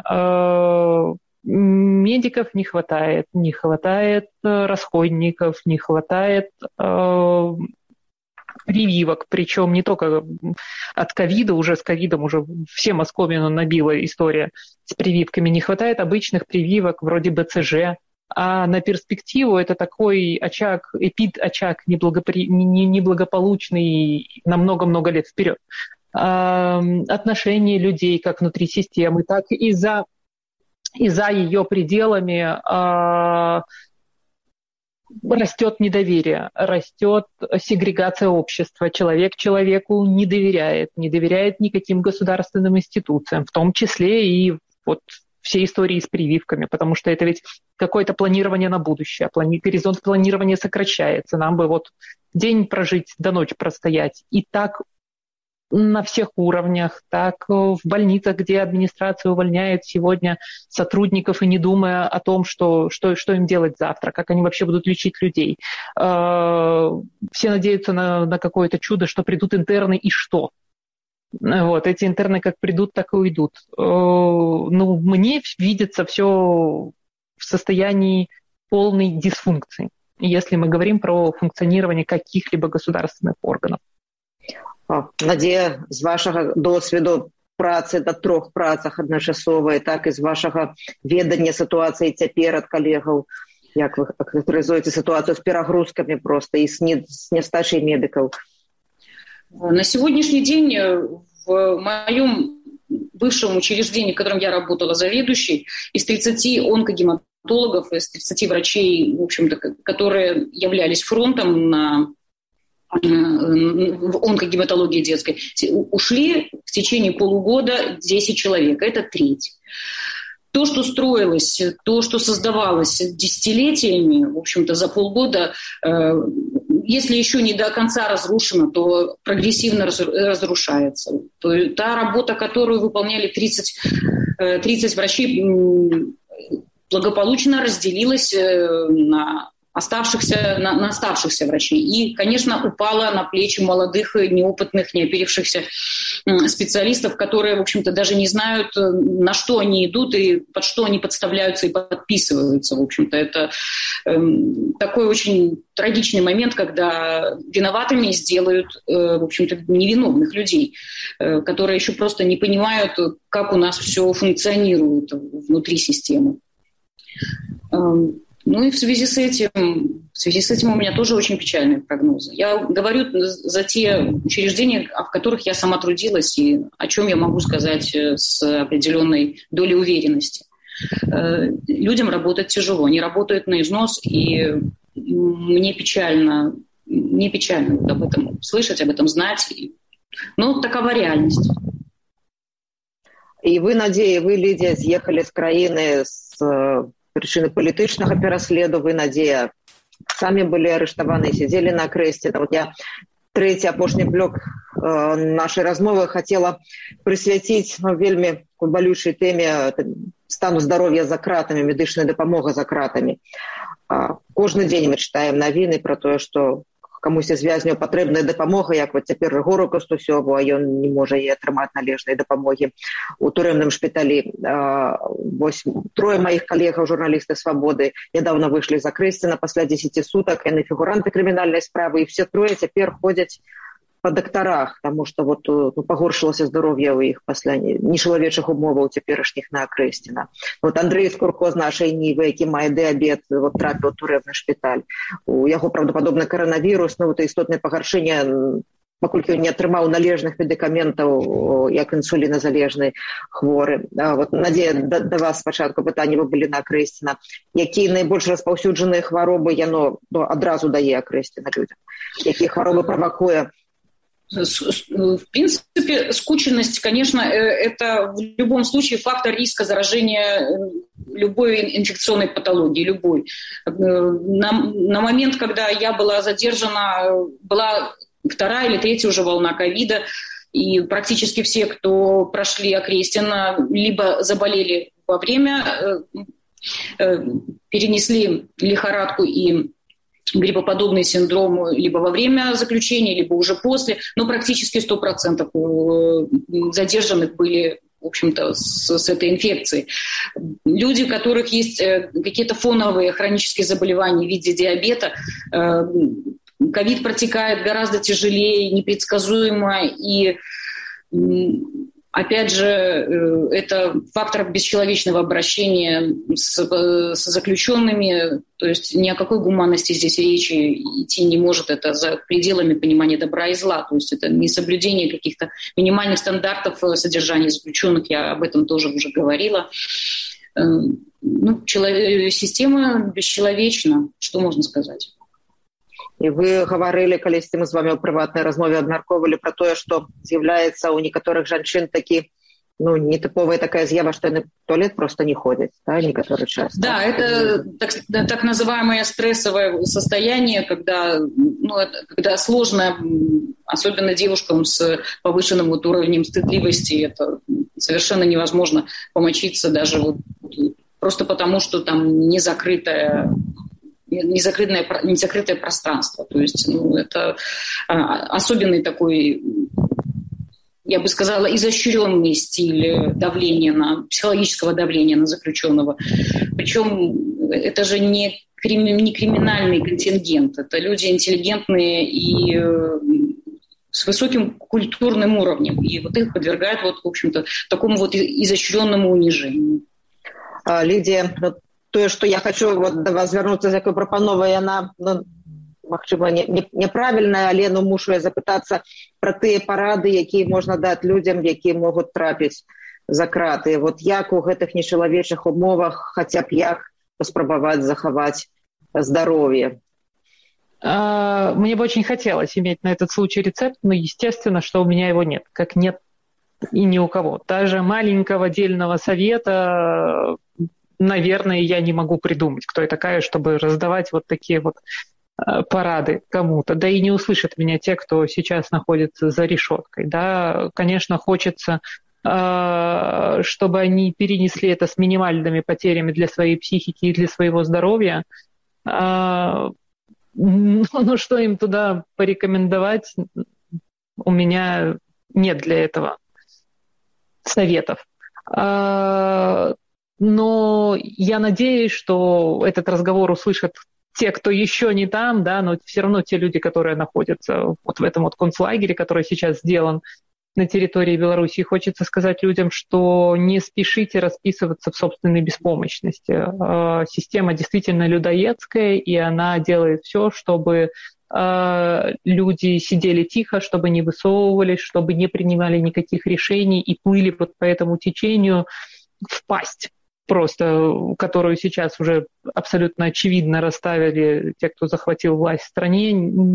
Медиков не хватает расходников, не хватает прививок, причем не только от ковида, уже с ковидом уже всем оскомину набила история с прививками, не хватает обычных прививок вроде БЦЖ, а на перспективу это такой очаг, эпид-очаг неблагополучный на много-много лет вперед. Отношения людей как внутри системы, так и за ее пределами растет недоверие, растет сегрегация общества. Человек человеку не доверяет никаким государственным институциям, в том числе и вот все истории с прививками, потому что это ведь какое-то планирование на будущее, горизонт планирования сокращается. Нам бы вот день прожить, до ночи простоять. И так на всех уровнях, так в больницах, где администрация увольняет сегодня сотрудников и не думая о том, что им делать завтра, как они вообще будут лечить людей. Все надеются на какое-то чудо, что придут интерны и что. Вот, эти интерны как придут, так и уйдут. Мне видится все в состоянии полной дисфункции, если мы говорим про функционирование каких-либо государственных органов. Надзея, з вашага досведу працы на 3 працах адначасовай, так і з вашага ведання сітуацыі цяпер ад калегаў, як вы характарызуеце сітуацыю з перагрузкамі просто і з нястачай медыкаў? На сегодняшний день в моем бывшем учреждении, в котором я работала заведующей, из 30 онкогематологов, из 30 врачей, в общем-то, которые являлись фронтом в онкогематологии детской, ушли в течение полугода 10 человек. Это треть. То, что строилось, то, что создавалось десятилетиями, в общем-то, за полгода, если еще не до конца разрушено, то прогрессивно разрушается. Та работа, которую выполняли 30 врачей, благополучно разделилась на оставшихся врачей. И, конечно, упала на плечи молодых, неопытных, неоперившихся специалистов, которые, в общем-то, даже не знают, на что они идут и под что они подставляются и подписываются. В общем-то, это такой очень трагичный момент, когда виноватыми сделают, в общем-то, невиновных людей, которые еще просто не понимают, как у нас все функционирует внутри системы. И в связи с этим у меня тоже очень печальные прогнозы. Я говорю за те учреждения, в которых я сама трудилась, и о чем я могу сказать с определенной долей уверенности. Людям работать тяжело, они работают на износ, и мне печально об этом слышать, об этом знать. Но такова реальность. И вы, Надзея, вы, Лидия, съехали с краины с причины палітычнага пераследу, вы, Надзея, самі былі арыштаваны, сидзелі на крэсце. Вот я трэці апошні блок нашай размовы хацела прысвяціць вельмі балючай тэме стану здароўя за кратамі, медычная дапамога за кратамі. Кожны дзень мы чытаем навіны пра тое, што камусьці з вязняў патрэбная дапамога, як вот цяпер Рыгору Кастусёву, а ён не можа і атрымаць належнай дапамогі у турэмным шпіталі. Вось 3 маіх калегаў, журналісты «Свабоды», нядаўна выйшлі з Акрэсціна пасля 10 сутак, яны фігуранты крымінальнай справы, і все 3 цяпер ходзяць па дактарах, таму што вот пагоршылася здароўе ў іх пасля нечалавечых умоваў цяперашніх на Акрэсціна. Вот Андрэй Скурко з нашай Нівы, які мае дыябет, вот трапіў у турэмны шпіталь. У яго, правдападобна, каранавірус, істотнае пагаршэнне паколькі не атрымаў належных медыкаментаў як інсуліназалежны хворы. Вот, Надзея, да вас спачатку пытанне, вы былі на акрэсціна. Якія найбольш распаўсюджаныя хваробы яно адразу дае акрэсціна людям? Якія хваробы правакуе? В принципе, скученность, конечно, это в любом случае фактор риска заражения любой инфекционной патологии, любой. На момент, когда я была задержана, была 2-я или 3-я уже волна ковида, и практически все, кто прошли окрестина, либо заболели во время, перенесли лихорадку и гриппоподобный синдром либо во время заключения, либо уже после, но практически 100% задержанных были, в общем-то, с этой инфекцией. Люди, у которых есть какие-то фоновые хронические заболевания в виде диабета, ковид протекает гораздо тяжелее, непредсказуемо, и опять же, это фактор бесчеловечного обращения с заключенными, то есть ни о какой гуманности здесь речи идти не может, это за пределами понимания добра и зла, то есть это несоблюдение каких-то минимальных стандартов содержания заключенных, я об этом тоже уже говорила. Система бесчеловечна, что можно сказать. І вы гаварылі, калісьці мы з вами ў прыватнай размове абмяркоўвалі пра тое, што з'яўляецца ў некаторых жанчын такі нетыповая такая з'ява, што яны в туалет просто не ходзяць, да, некоторый час. Да, это так называемое стрессовое состояние, когда сложно, особенно девушкам с повышенным уровнем стыдливости, это совершенно невозможно помочиться даже просто потому, что там незакрытое пространство. То есть это особенный такой, я бы сказала, изощренный стиль давления психологического давления на заключенного. Причем это же не криминальный контингент, это люди интеллигентные и с высоким культурным уровнем. И вот их подвергают, в общем-то, такому изощренному унижению. Лидия, тое, што я хочу да вас звярнуцца з якой прапановай, яна, магчыма, няправільная, але мушу я запытацца пра тыя парады, якія можна даць людзям, якія могуць трапіць за краты. Як у гэтых нечалавечых умовах, хаця б як паспрабаваць захаваць здароўе? Мне бы очень хотелось иметь на этот случай рецепт, но естественно, что у меня его нет, как нет и ни у кого. Даже маленького дельного совета, наверное, я не могу придумать, кто я такая, чтобы раздавать такие парады кому-то. Да и не услышат меня те, кто сейчас находится за решеткой. Да, конечно, хочется, чтобы они перенесли это с минимальными потерями для своей психики и для своего здоровья. Но что им туда порекомендовать, у меня нет для этого советов. Но я надеюсь, что этот разговор услышат те, кто еще не там, да, но все равно те люди, которые находятся в этом концлагере, который сейчас сделан на территории Беларуси. Хочется сказать людям, что не спешите расписываться в собственной беспомощности. Система действительно людоедская, и она делает все, чтобы люди сидели тихо, чтобы не высовывались, чтобы не принимали никаких решений и плыли по этому течению в пасть, просто, которую сейчас уже абсолютно очевидно расставили те, кто захватил власть в стране.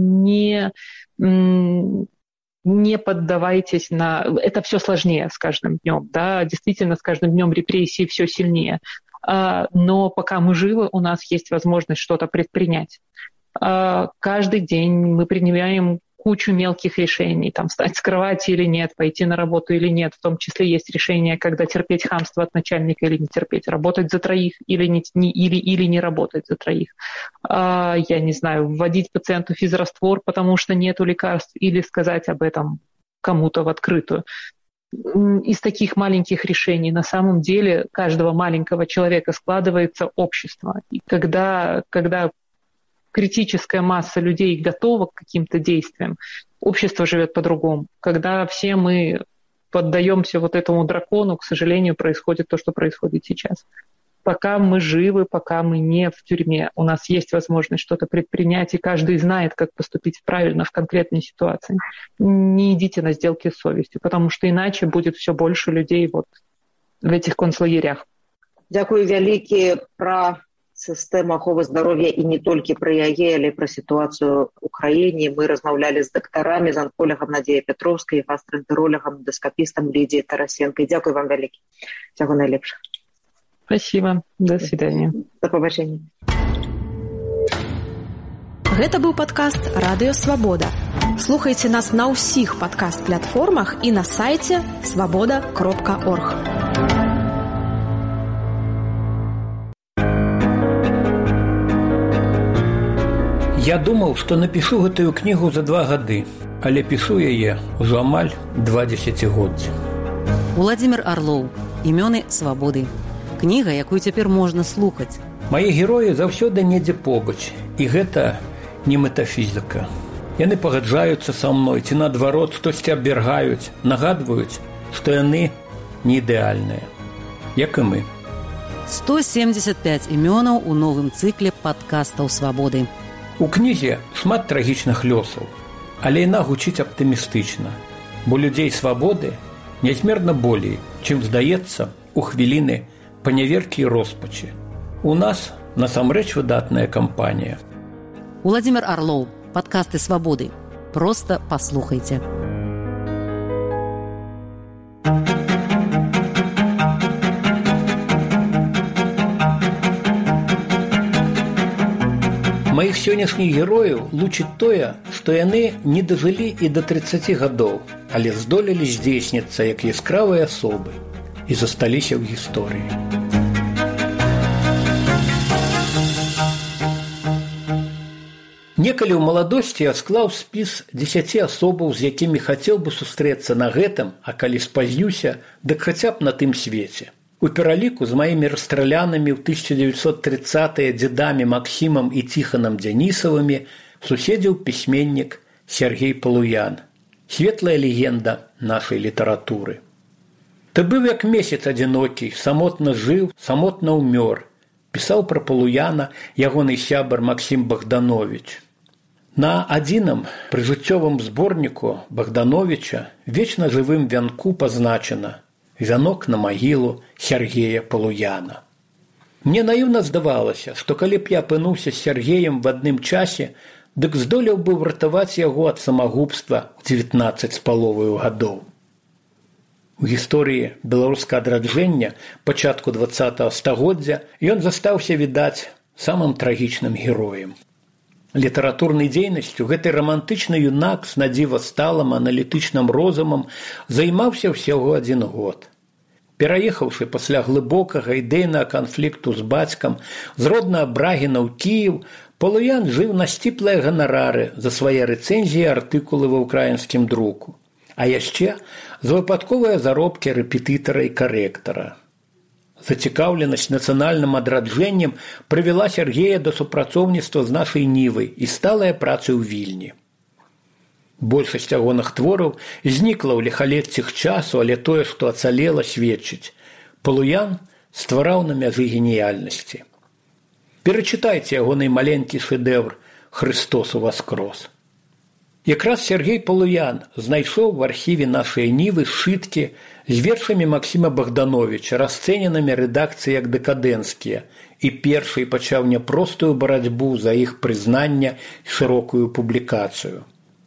Не поддавайтесь на... Это все сложнее с каждым днем, да, действительно, с каждым днем репрессии все сильнее. Но пока мы живы, у нас есть возможность что-то предпринять. Каждый день мы принимаем кучу мелких решений, там, встать с кровати или нет, пойти на работу или нет. В том числе есть решение, когда терпеть хамство от начальника или не терпеть, работать за троих или не работать за троих. Я не знаю, вводить пациенту физраствор, потому что нету лекарств, или сказать об этом кому-то в открытую. Из таких маленьких решений на самом деле каждого маленького человека складывается общество. И когда критическая масса людей готова к каким-то действиям, общество живет по-другому. Когда все мы поддаемся этому дракону, к сожалению, происходит то, что происходит сейчас. Пока мы живы, пока мы не в тюрьме, у нас есть возможность что-то предпринять, и каждый знает, как поступить правильно в конкретной ситуации. Не идите на сделки с совестью, потому что иначе будет все больше людей вот в этих концлагерях. Дякую вялікі пра сістэму аховы здароўя і не толькі пра яе, але пра сітуацыю ў краіне. Мы размаўлялі з дактарамі, з анколягам Надзеяй Пятроўскай, гастраэнтэрологам, эндоскапістам Лідіяй Тарасенкай. Дзякуй вам вялікі. Всяго найлепшага. Спасибо. До свидания. До побачення. Гэта быў падкаст «Радыё Свабода». Слухайце нас на ўсіх падкаст-платформах і на сайце свабода.орг. Я думаў, што напішу гэтую кнігу за 2 гады, але пішу яе ўжо амаль 2 дзесяцігоддзі. Уладзімір Арлоў. Імёны свабоды. Кніга, якую цяпер можна слухаць. Мае героі заўсёды недзе побач, і гэта не метафізіка. Яны пагаджаюцца са мной, ці наадварот штосьці абвяргаюць, нагадваюць, што яны не ідэальныя, як і мы. 175 імёнаў у новым цыкле падкастаў свабоды. У кнізе шмат трагічных лёсаў, але яна гучыць аптымістычна, бо людзей свабоды нязмерна болей, чым здаецца у хвіліны паняверкі і роспачы. У нас насамрэч выдатная кампанія. Уладзімір Арлоў. Падкасты свабоды. Проста паслухайце. Маіх сённяшніх герояў лучыць тое, што яны не дажылі і да 30 гадоў, але здолелі здзейсніцца як яскравыя асобы і засталіся ў гісторыі. Некалі ў маладосці я склаў спіс 10 асобаў, з якімі хацеў бы сустрэцца на гэтым, а калі спазнюся, дык хаця б на тым свеце. У пераліку з маімі расстралянымі ў 1930-е дзедамі Максімам і Ціханам Дзянісавымі суседзіў пісьменнік Сергей Палуян, светлая легенда нашай літаратуры. Ты быў як месяц адзінокі, самотна жыў, самотна ўмёр, пісаў пра Палуяна ягоны сябар Максім Богданович. На адзіным прыжыццёвым зборніку Богдановича вечна жывым вянку пазначана «Вянок на магілу Сергея Палуяна». Мне наіўна здавалася, што калі б я апынуўся з Сергеем в адным часе, дык здолеў бы выратаваць яго ад самагубства ў 19 з паловаю гадоў. У гісторыі беларускага адраджэння пачатку 20-го стагоддзя ён застаўся, відаць, самым трагічным героем. Літаратурнай дзейнасцю гэты рамантычны юнак з надзіва сталым аналітычным розумам займаўся ўсяго 1 год. Пераехаўшы пасля глыбокага ідэйнага канфлікту з бацькам з роднага Брагіна ў Кіеў, Палуян жыў на сціплыя ганарары за свае рэцэнзіі і артыкулы ва ўкраінскім друку, а яшчэ за выпадковыя заробкі рэпетытара і карэктара. Зацікаўленасць нацыянальным адраджэннем прывяла Сергея да супрацоўніцтва з нашай Нівай і сталая праца ў Вільні. Большасць ягоных твораў знікла ў ліхалетцях часу, але тое, што ацалела, сведчыць. Палуян ствараў на мяжы геніяльнасці. Перачытайце ягоны маленькі шэдэвр «Христос уваскрос». Якраз Сергей Палуян знайшоў в архіве нашай Нівы сшыткі з вершамі Максіма Богдановича, расцэненымі рэдакцыяй як дэкадэнцкія, і першай пачаў няпростую барацьбу за іх прызнання і шырокую публікацыю.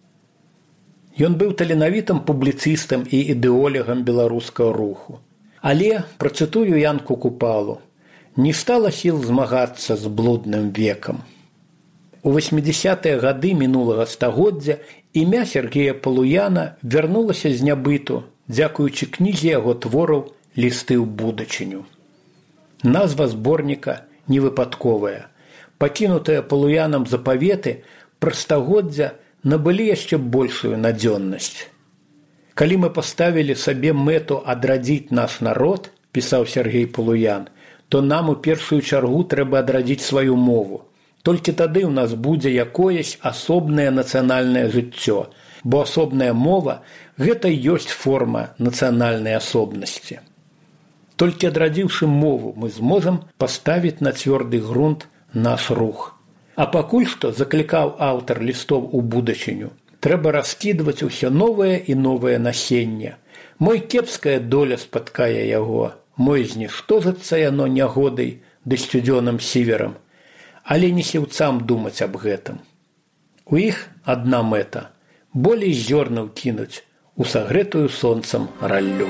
Ён быў таленавітым публіцыстам і ідэолегам беларускага руху. Але, працытую Янку Купалу, не стала сіл змагацца з блудным векам. У 80-е гады мінулага стагоддзя імя Сергея Палуяна вярнулася з нябыту, дзякуючы кнізе яго твораў «Лісты ў будучыню». Назва зборніка невыпадковая. Пакінутыя Палуянам запаветы пра стагоддзя набылі яшчэ большую надзённасць. Калі мы паставілі сабе мэту адрадзіць наш народ, пісаў Сергей Палуян, то нам у першую чаргу трэба адрадзіць сваю мову. Толькі тады ў нас будзе якоесь асобнае нацыянальнае жыццё, бо асобная мова – гэта ёсць форма нацыянальнай асобнасці. Толькі адрадзіўшы мову, мы зможам паставіць на цвёрды грунт наш рух. А пакуль што, заклікаў аўтар лістоў у будучыню, трэба раскідваць усё новае і новае насенне. Мой кепская доля спаткае яго, мой зніштожыцца яно нягодай ды сцюдзёным сіверам, але не сіўцам думаць аб гэтым. У іх адна мэта – болей зёрнаў кінуць у сагрэтую сонцам раллю.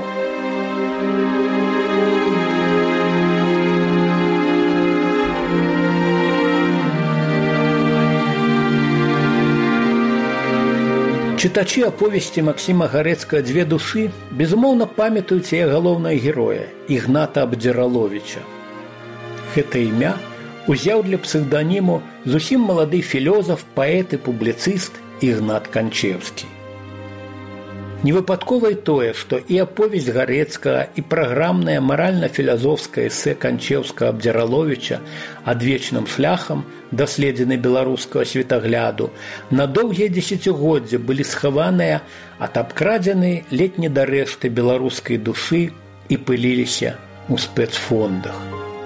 Чытачы аповесці Максіма Гарэцкага «Дзве душы» безумоўна памятаюць яе галоўнага героя Ігната Абдзіраловіча. Гэта імя узяў для псевданіму зусім малады філёзаф, паэт і публіцыст Ігнат Канчеўскі. Невыпадкова і тое, што і аповесць Гарэцкага, і праграмнае маральна-філазофскае эсэ Канчеўскага-Абдзіраловіча «Адвечным шляхам» даследзены беларускага светагляду, на доўгія дзесяцігоддзі былі схаваныя ад абкрадзенай ледзь не да рэшты беларускай душы і пыліліся ў спецфондах.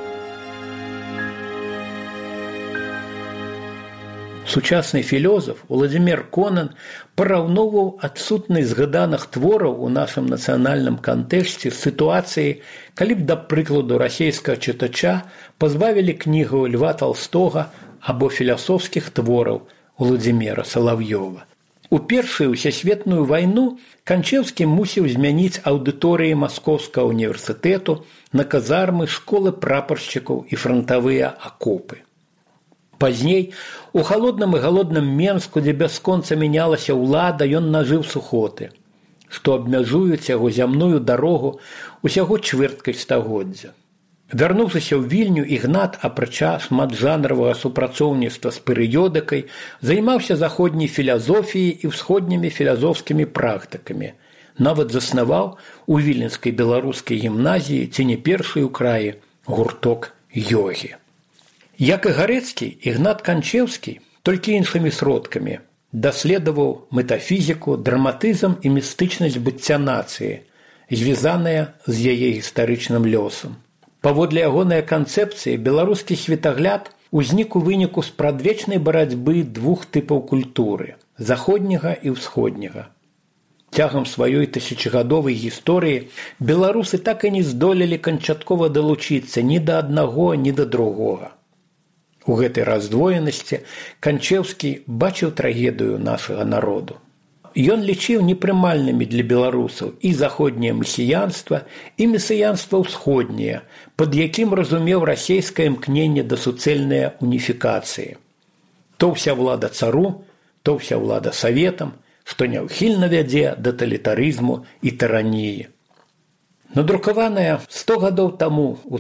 Сучасны філёзаф Уладзімір Конан параўноўваў адсутнасць згаданых твораў у нашым нацыянальным кантэксце з сітуацыяй, калі б, да прыкладу, расейскага чытача пазбавілі кнігаў Льва Талстога або філасофскіх твораў Уладзіміра Салаўёва. У Першую сусветную вайну Канчеўскі мусіў змяніць аўдыторыі Маскоўскага універсітэту на казармы, школы прапаршчыкаў і франтавыя акопы. Пазней, у халодным і галодным Менску, дзе бясконца мянялася ўлада, ён нажыў сухоты, што абмяжуюць яго зямную дарогу усяго чвэрткай стагоддзя. Вярнуўшыся ў Вільню, Ігнат, апрача шматжанравага супрацоўніцтва з перыёдыкай, займаўся заходняй філазофіяй і ўсходнімі філазофскімі практыкамі. Нават заснаваў у Віленскай беларускай гімназіі, ці не першай у краі, гурток ёгі. Як і Гарэцкі, Ігнат Канчеўскі, толькі іншымі сродкамі, даследаваў метафізіку, драматызм і містычнасць быцця нацыі, звязаныя з яе гістарычным лёсам. Паводле ягонай канцэпцыі, беларускі светагляд узнік у выніку спрадвечнай барацьбы двух тыпаў культуры – заходняга і ўсходняга. Цягам сваёй тысячагадовай гісторыі беларусы так і не здолелі канчаткова далучыцца ні да аднаго, ні да другога. У гэтай раздвоенасці Канчеўскі бачыў трагедыю нашага народу. Ён лічыў непрымальнымі для беларусаў і заходняе месіянства, і месіянства ўсходняе, пад якім разумеў расейскае імкненне да суцэльнай уніфікацыі. То ўся ўлада цару, то ўся ўлада саветам, што няўхільна вядзе да талітарызму і тыраніі. Надрукаванае 100 гадоў таму, у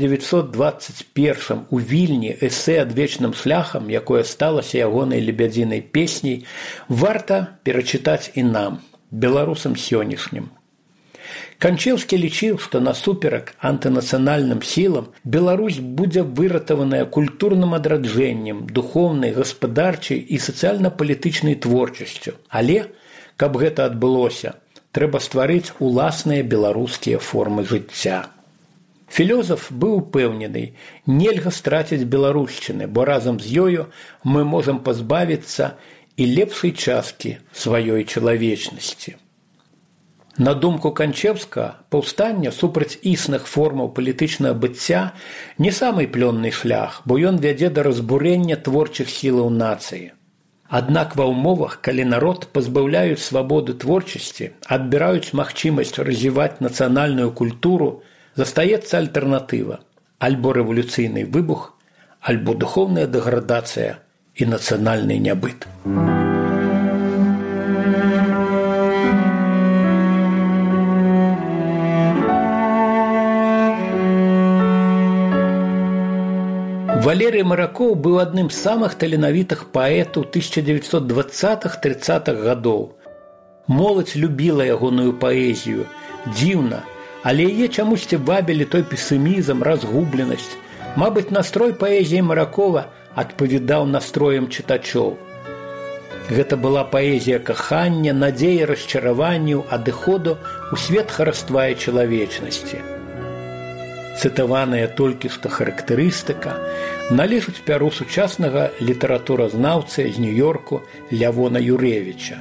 1921 у Вільні эсэ «Адвечным шляхам», якое сталася ягонай лебядзінай песняй, варта перачытаць і нам, беларусам сённяшнім. Канчеўскі лічыў, што насуперак антынацыянальным сілам Беларусь будзе выратаваная культурным адраджэннем, духоўнай, гаспадарчай і сацыяльна-палітычнай творчасцю. Але, каб гэта адбылося, трэба стварыць уласныя беларускія формы жыцця. Філёзаф быў упэўнены, нельга страціць беларушчыны, бо разам з ёю мы можам пазбавіцца і лепшай часткі сваёй чалавечнасці. На думку Канчеўскага, паўстанне супраць існых формаў палітычнага быцця не самы плённы шлях, бо ён вядзе да разбурэння творчых сілаў нацыі. Аднак ва ўмовах, калі народ пазбаўляюць свабоды творчасці, адбіраюць магчымасць развіваць нацыянальную культуру, застаецца альтэрнатыва – альбо рэвалюцыйны выбух, альбо духоўная дэградацыя і нацыянальны нябыт. Валерый Маракоў быў адным з самых таленавітых паэтаў 1920-30-х гадоў. Моладзь любіла ягоную паэзію. Дзіўна, але яе чамусьці вабілі той песімізм, разгубленасць. Мабыць, настрой паэзіі Маракова адпавядаў настроям чытачоў. Гэта была паэзія кахання, надзеі, расчараванняў, адыходу ў свет хараства і чалавечнасці. цытаваная толькі што характарыстыка належыць пяру сучаснага літаратуразнаўцы з Нью-Йорку Лявона Юрэвіча.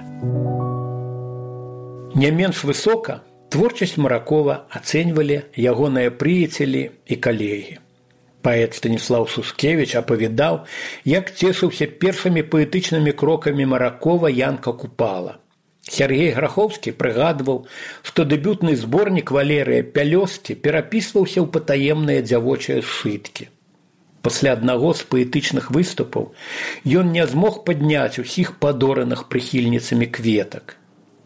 Не менш высока творчасць Маракова ацэньвалі ягоныя прыяцелі і калегі. Паэт Станіслаў Сускевіч апавядаў, як цешыўся першымі паэтычнымі крокамі Маракова Янка Купала. Сергей Граховскі прыгадваў, што дэбютны зборнік Валерыя Пялёсткі перапісваўся ў патаемныя дзявочыя сшыткі. Пасля аднаго з паэтычных выступаў ён не змог падняць усіх падораных прыхільніцамі кветак.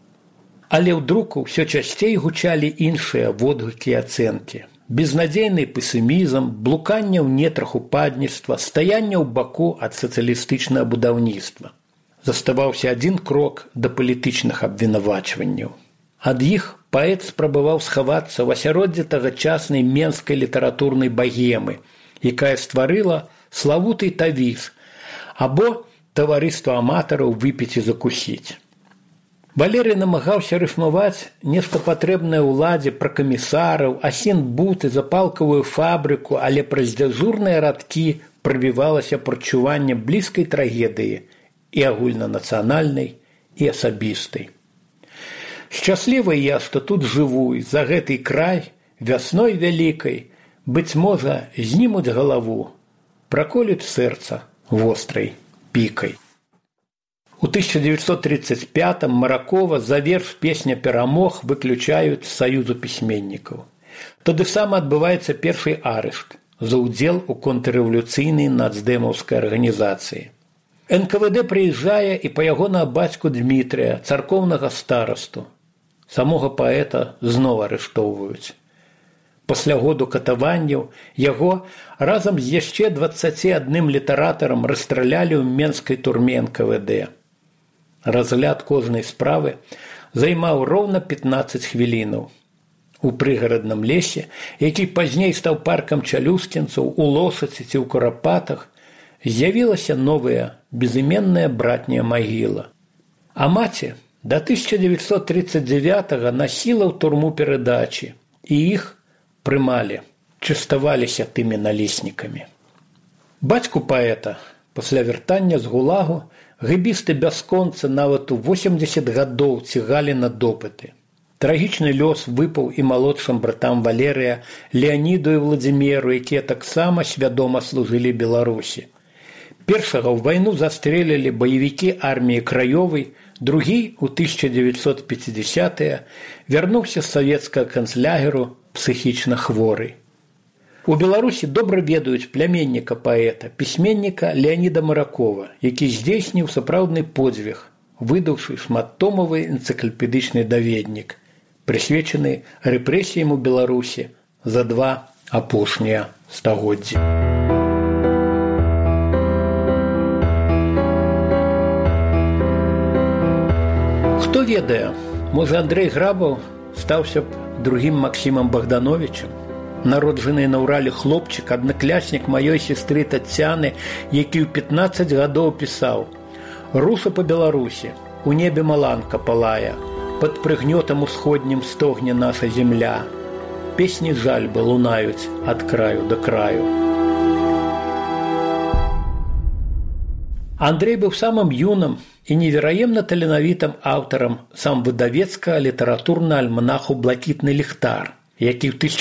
Але ў друку ўсё часцей гучалі іншыя водгукі і ацэнкі. Безнадзейны песімізм, блуканне ў нетрах упадніцтва, стаянне ў баку ад сацыялістычнага будаўніцтва. Заставаўся адзін крок да палітычных абвінавачванняў. Ад іх паэт спрабаваў схавацца ў асяроддзі тагачаснай менскай літаратурнай багемы, якая стварыла славуты тавіз або таварыства аматараў выпіць і закусіць. Валерый намагаўся рыфмаваць нешта патрэбнае ўладзе пра камісараў, асін-бут і запалкавую фабрыку, але праз дзяжурныя радкі прабівалася прачуванне блізкай трагедыі і агульнанацыянальнай, і асабістай. Шчаслівы я, што тут жыву, і за гэты край вясной вялікай, быць можа, знімуць галаву, праколюць сэрца вострай пікай. У 1935-м Маракова за верш «Песня перамог» выключаюць з Саюзу пісьменнікаў. Тады сам адбываецца першы арышт за ўдзел у контррэвалюцыйнай нацдэмаўскай арганізацыі. НКВД прыязджае і па ягонага бацьку Дмітрыя, царкоўнага старасту. Самога паэта зноў арыштоўваюць. Пасля году катаванняў яго разам з яшчэ 21 літаратарам расстралялі ў менскай турме НКВД. Разгляд кожнай справы займаў роўна 15 хвілінаў. У прыгарадным лесе, які пазней стаў паркам чалюскінцаў, у Лосаці ці ў Курапатах, з'явілася новая, безыменная братняя магіла. А маці да 1939-го насіла ў турму перадачі, і іх прымалі, частаваліся тымі налеснікамі. Бацьку паэта пасля вяртання з гулагу гэбісты бясконца нават у 80 гадоў цігалі на допыты. Трагічны лёс выпаў і малодшым братам Валерыя, Леаніду і Владзіміру, якія таксама свядома служылі Беларусі. Першага ў вайну застрэлілі баевікі арміі Краёвай, другі у 1950-е вярнуўся з савецкага канцлягеру псіхічна хворы. У Беларусі добра ведаюць пляменніка паэта, пісьменніка Леаніда Маракова, які здзейсніў сапраўдны подзвіг, выдаўшы шматтомавы энцыклапедычны даведнік, прысвечаны рэпрэсіям у Беларусі за 2 апошнія стагоддзі. Хто ведае, можа Андрэй Грабаў стаўся б другім Максімам Богдановичам, народжаны на Урале хлопчык, аднакляснік маёй сестры Тацяны, які ў 15 гадоў пісаў: «Руса па Беларусі, у небе маланка палая, пад прыгнётам усходнім стогне наша земля. Песні жальбы лунаюць ад краю да краю». Андрэй быў самым юным і невераемна таленавітым аўтарам самвыдавецкага літаратурнага альманаху «Блакітны ліхтар», які ў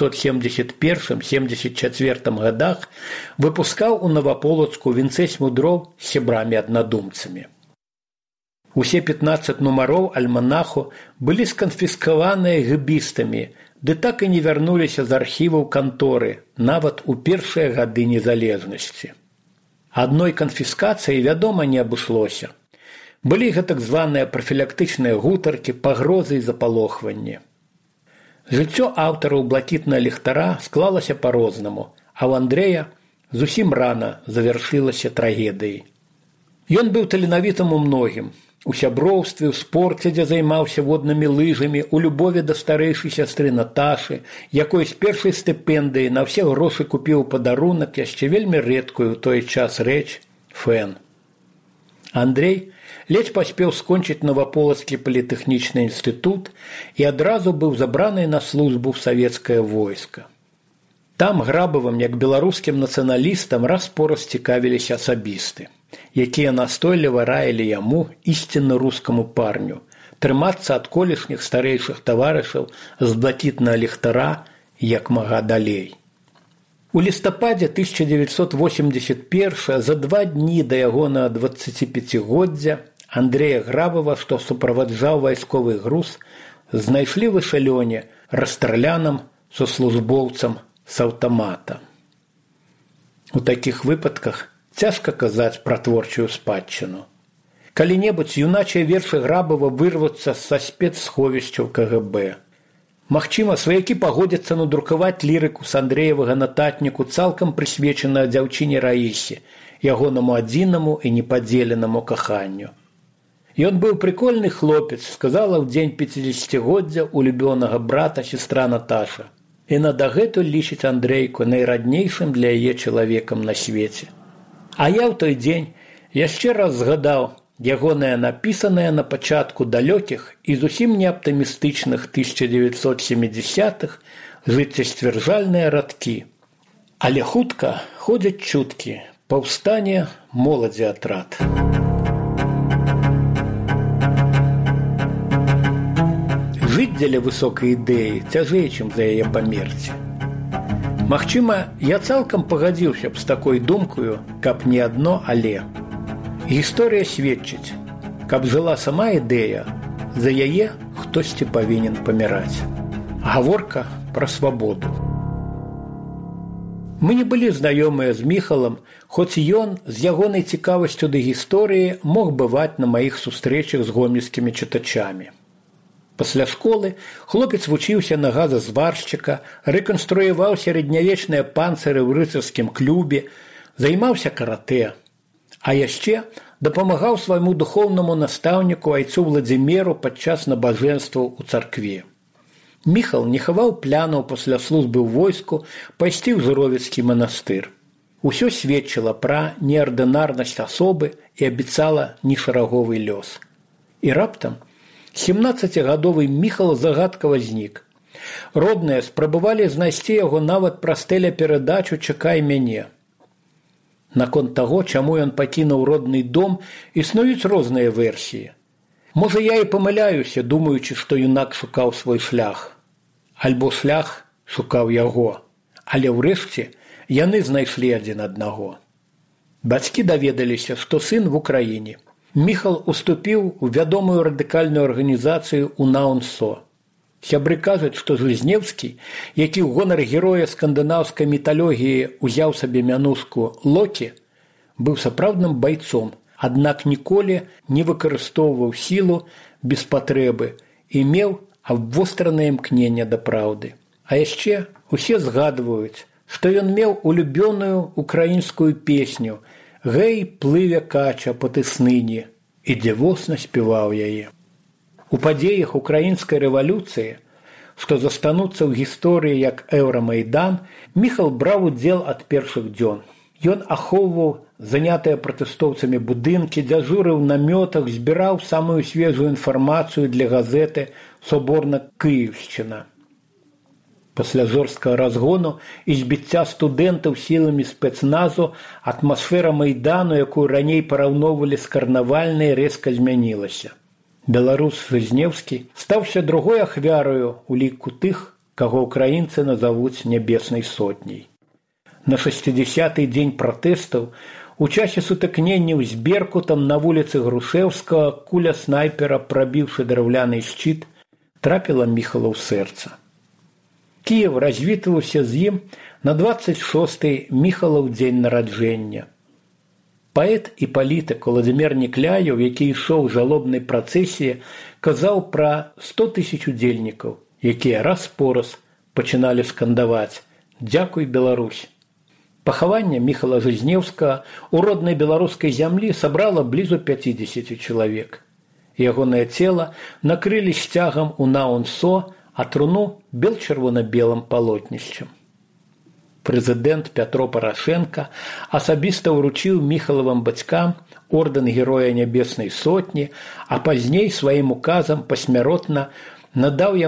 1971-74 годах выпускаў у Новополоцку вінцэць мудроў з сябрамі-аднадумцамі. Усе 15 нумароў альманаху былі сканфіскаваныя гэбістамі, ды так і не вярнуліся з архіваў канторы, нават у першыя гады незалежнасці. Адной канфіскацыі, вядома, не абышлося. Былі гэтак званыя прафілактычныя гутаркі, пагрозы і запалохванні. Жыццё аўтараў «Блакітнага ліхтара» склалася па-рознаму, а ў Андрэя зусім рана завяршылася трагедыяй. Ён быў таленавітым у многім. У сяброўстве, у спорце, дзе займаўся воднымі лыжамі, у любові да старэйшай сястры Наташы, якой з першай стыпендыі на ўсе грошы купіў падарунак яшчэ вельмі рэдкую ў той час рэч – фэн. Андрэй ледзь паспеў скончыць Новополацкі політэхнічны інстытут і адразу быў забраны на службу ў савецкае войска. Там Грабавым, як беларускім нацыяналістам, раз-пораз цікавіліся асабісты, якія настойліва раілі яму, ісцінна рускаму парню, трымацца ад колішніх старэйшых таварышаў з блакітнага ліхтара як мага далей. У лістападзе 1981 за 2 дні да ягонага 25годдзя Андрэя Грабава, што суправаджаў вайсковы груз, знайшлі в эшалёне расстраляным сослужбоўцам з аўтамата. У такіх выпадках цяжка казаць пра творчую спадчыну. Калі-небудзь юначыя вершы Грабава вырвуцца са спецсховішчаў КГБ. Магчыма, сваякі пагодзяцца надрукаваць лірыку з Андрэевага нататніку, цалкам прысвечаную дзяўчыне Раісе, ягонаму адзінаму і непадзеленаму каханню. Ён быў прыкольны хлопец, сказала ў дзень 50годдзя улюбёнага брата сестра Наташа. Яна дагэтуль лічыць Андрейку найраднейшым для яе чалавекам на свеце. А я ў той дзень яшчэ раз згадаў ягонае напісанае на пачатку далёкіх і зусім неаптымістычных 1970-х жыццесцвярджальныя радкі. Але хутка ходзяць чуткі, паўстане моладзі атрад. Жыць дзеля высокай ідэі цяжэй, чым за яе памерці. Магчыма, я цалкам пагадзіўся б з такой думкаю, каб не адно але. Гісторыя сведчыць, каб жыла сама ідэя, за яе хтосьці павінен паміраць. Гаворка пра свабоду. Мы не былі знаёмыя з Міхалам, хоць ён з ягонай цікавасцю да гісторыі мог бываць на маіх сустрэчах з гомельскімі чытачамі. Пасля школы хлопец вучыўся на газазваршчыка, рэканструяваў сярэднявечныя панцыры ў рыцарскім клубе, займаўся каратэ. А яшчэ дапамагаў свайму духоўнаму настаўніку айцу Владзімеру падчас набажэнстваў у царкве. Міхал не хаваў планаў пасля службы ў войску пайсці ў Жыровіцкі манастыр. Усё сведчыла пра неардынарнасць асобы і абяцала нешараговы лёс. І раптам 17гадовы Міхал загадкава знік. Родныя спрабавалі знайсці яго нават праз тэлеперадачу «Чакай мяне». Наконт таго, чаму ён пакінуў родны дом, існуюць розныя версіі. Можа, я і памыляюся, думаючы, што юнак шукаў свой шлях. Альбо шлях шукаў яго. Але ўрэшце яны знайшлі адзін аднаго. Бацькі даведаліся, што сын в Украіне. Міхал уступіў у вядомую радыкальную арганізацыю УНАУНСО. Сябры кажуць, што Жизневскі, які ў гонар героя скандынаўскай міталогіі узяў сабе мянушку Локі, быў сапраўдным байцом, аднак ніколі не выкарыстоўваў сілу без патрэбы і меў абвостранае імкненне да праўды. А яшчэ усе згадваюць, што ён меў улюбёную украінскую песню «Гэй, плыве кача па тысныні» і дзівосна спяваў яе. У падзеях украінскай рэвалюцыі, што застануцца ў гісторыі як Еўрамайдан, Міхал браў удзел ад першых дзён. Ён ахоўваў занятыя пратэстоўцамі будынкі, дзяжурыў на намётах, збіраў самую свежую інфармацыю для газеты «Соборна-Київщина». Пасля жорсткага разгону і збіцця студэнтаў сіламі спецназу атмасфера Майдану, якую раней параўноўвалі з карнавальнай, рэзка змянілася. Беларус Жизневскі стаўся другой ахвяраю у ліку тых, каго ўкраінцы назавуць нябеснай сотняй. На 60-й дзень пратэстаў у часе сутыкненняў з Беркутам на вуліцы Грушэўскага куля снайпера, прабіўшы драўляны шчыт, трапіла Міхала ў сэрца. Кіев развітваўся з ім на 26-й Міхалаў дзень нараджэння. Паэт і палітык Уладзімір Некляеў, які ішоў у жалобнай працэсіі, казаў пра 100 000 удзельнікаў, якія раз-пораз пачыналі скандаваць «Дзякуй, Беларусь». Пахаванне Міхала Жизневскага у роднай беларускай зямлі сабрала блізу 50 чалавек. Ягонае цела накрылі сцягам УНАУНСО, а труну бел-чырвона-белым палотнішчам. Прэзідэнт Пятро Парашенка асабіста ўручыў Міхалавым бацькам ордэн Героя Нябеснай Сотні, а пазней сваім указам пасмяротна надаў яму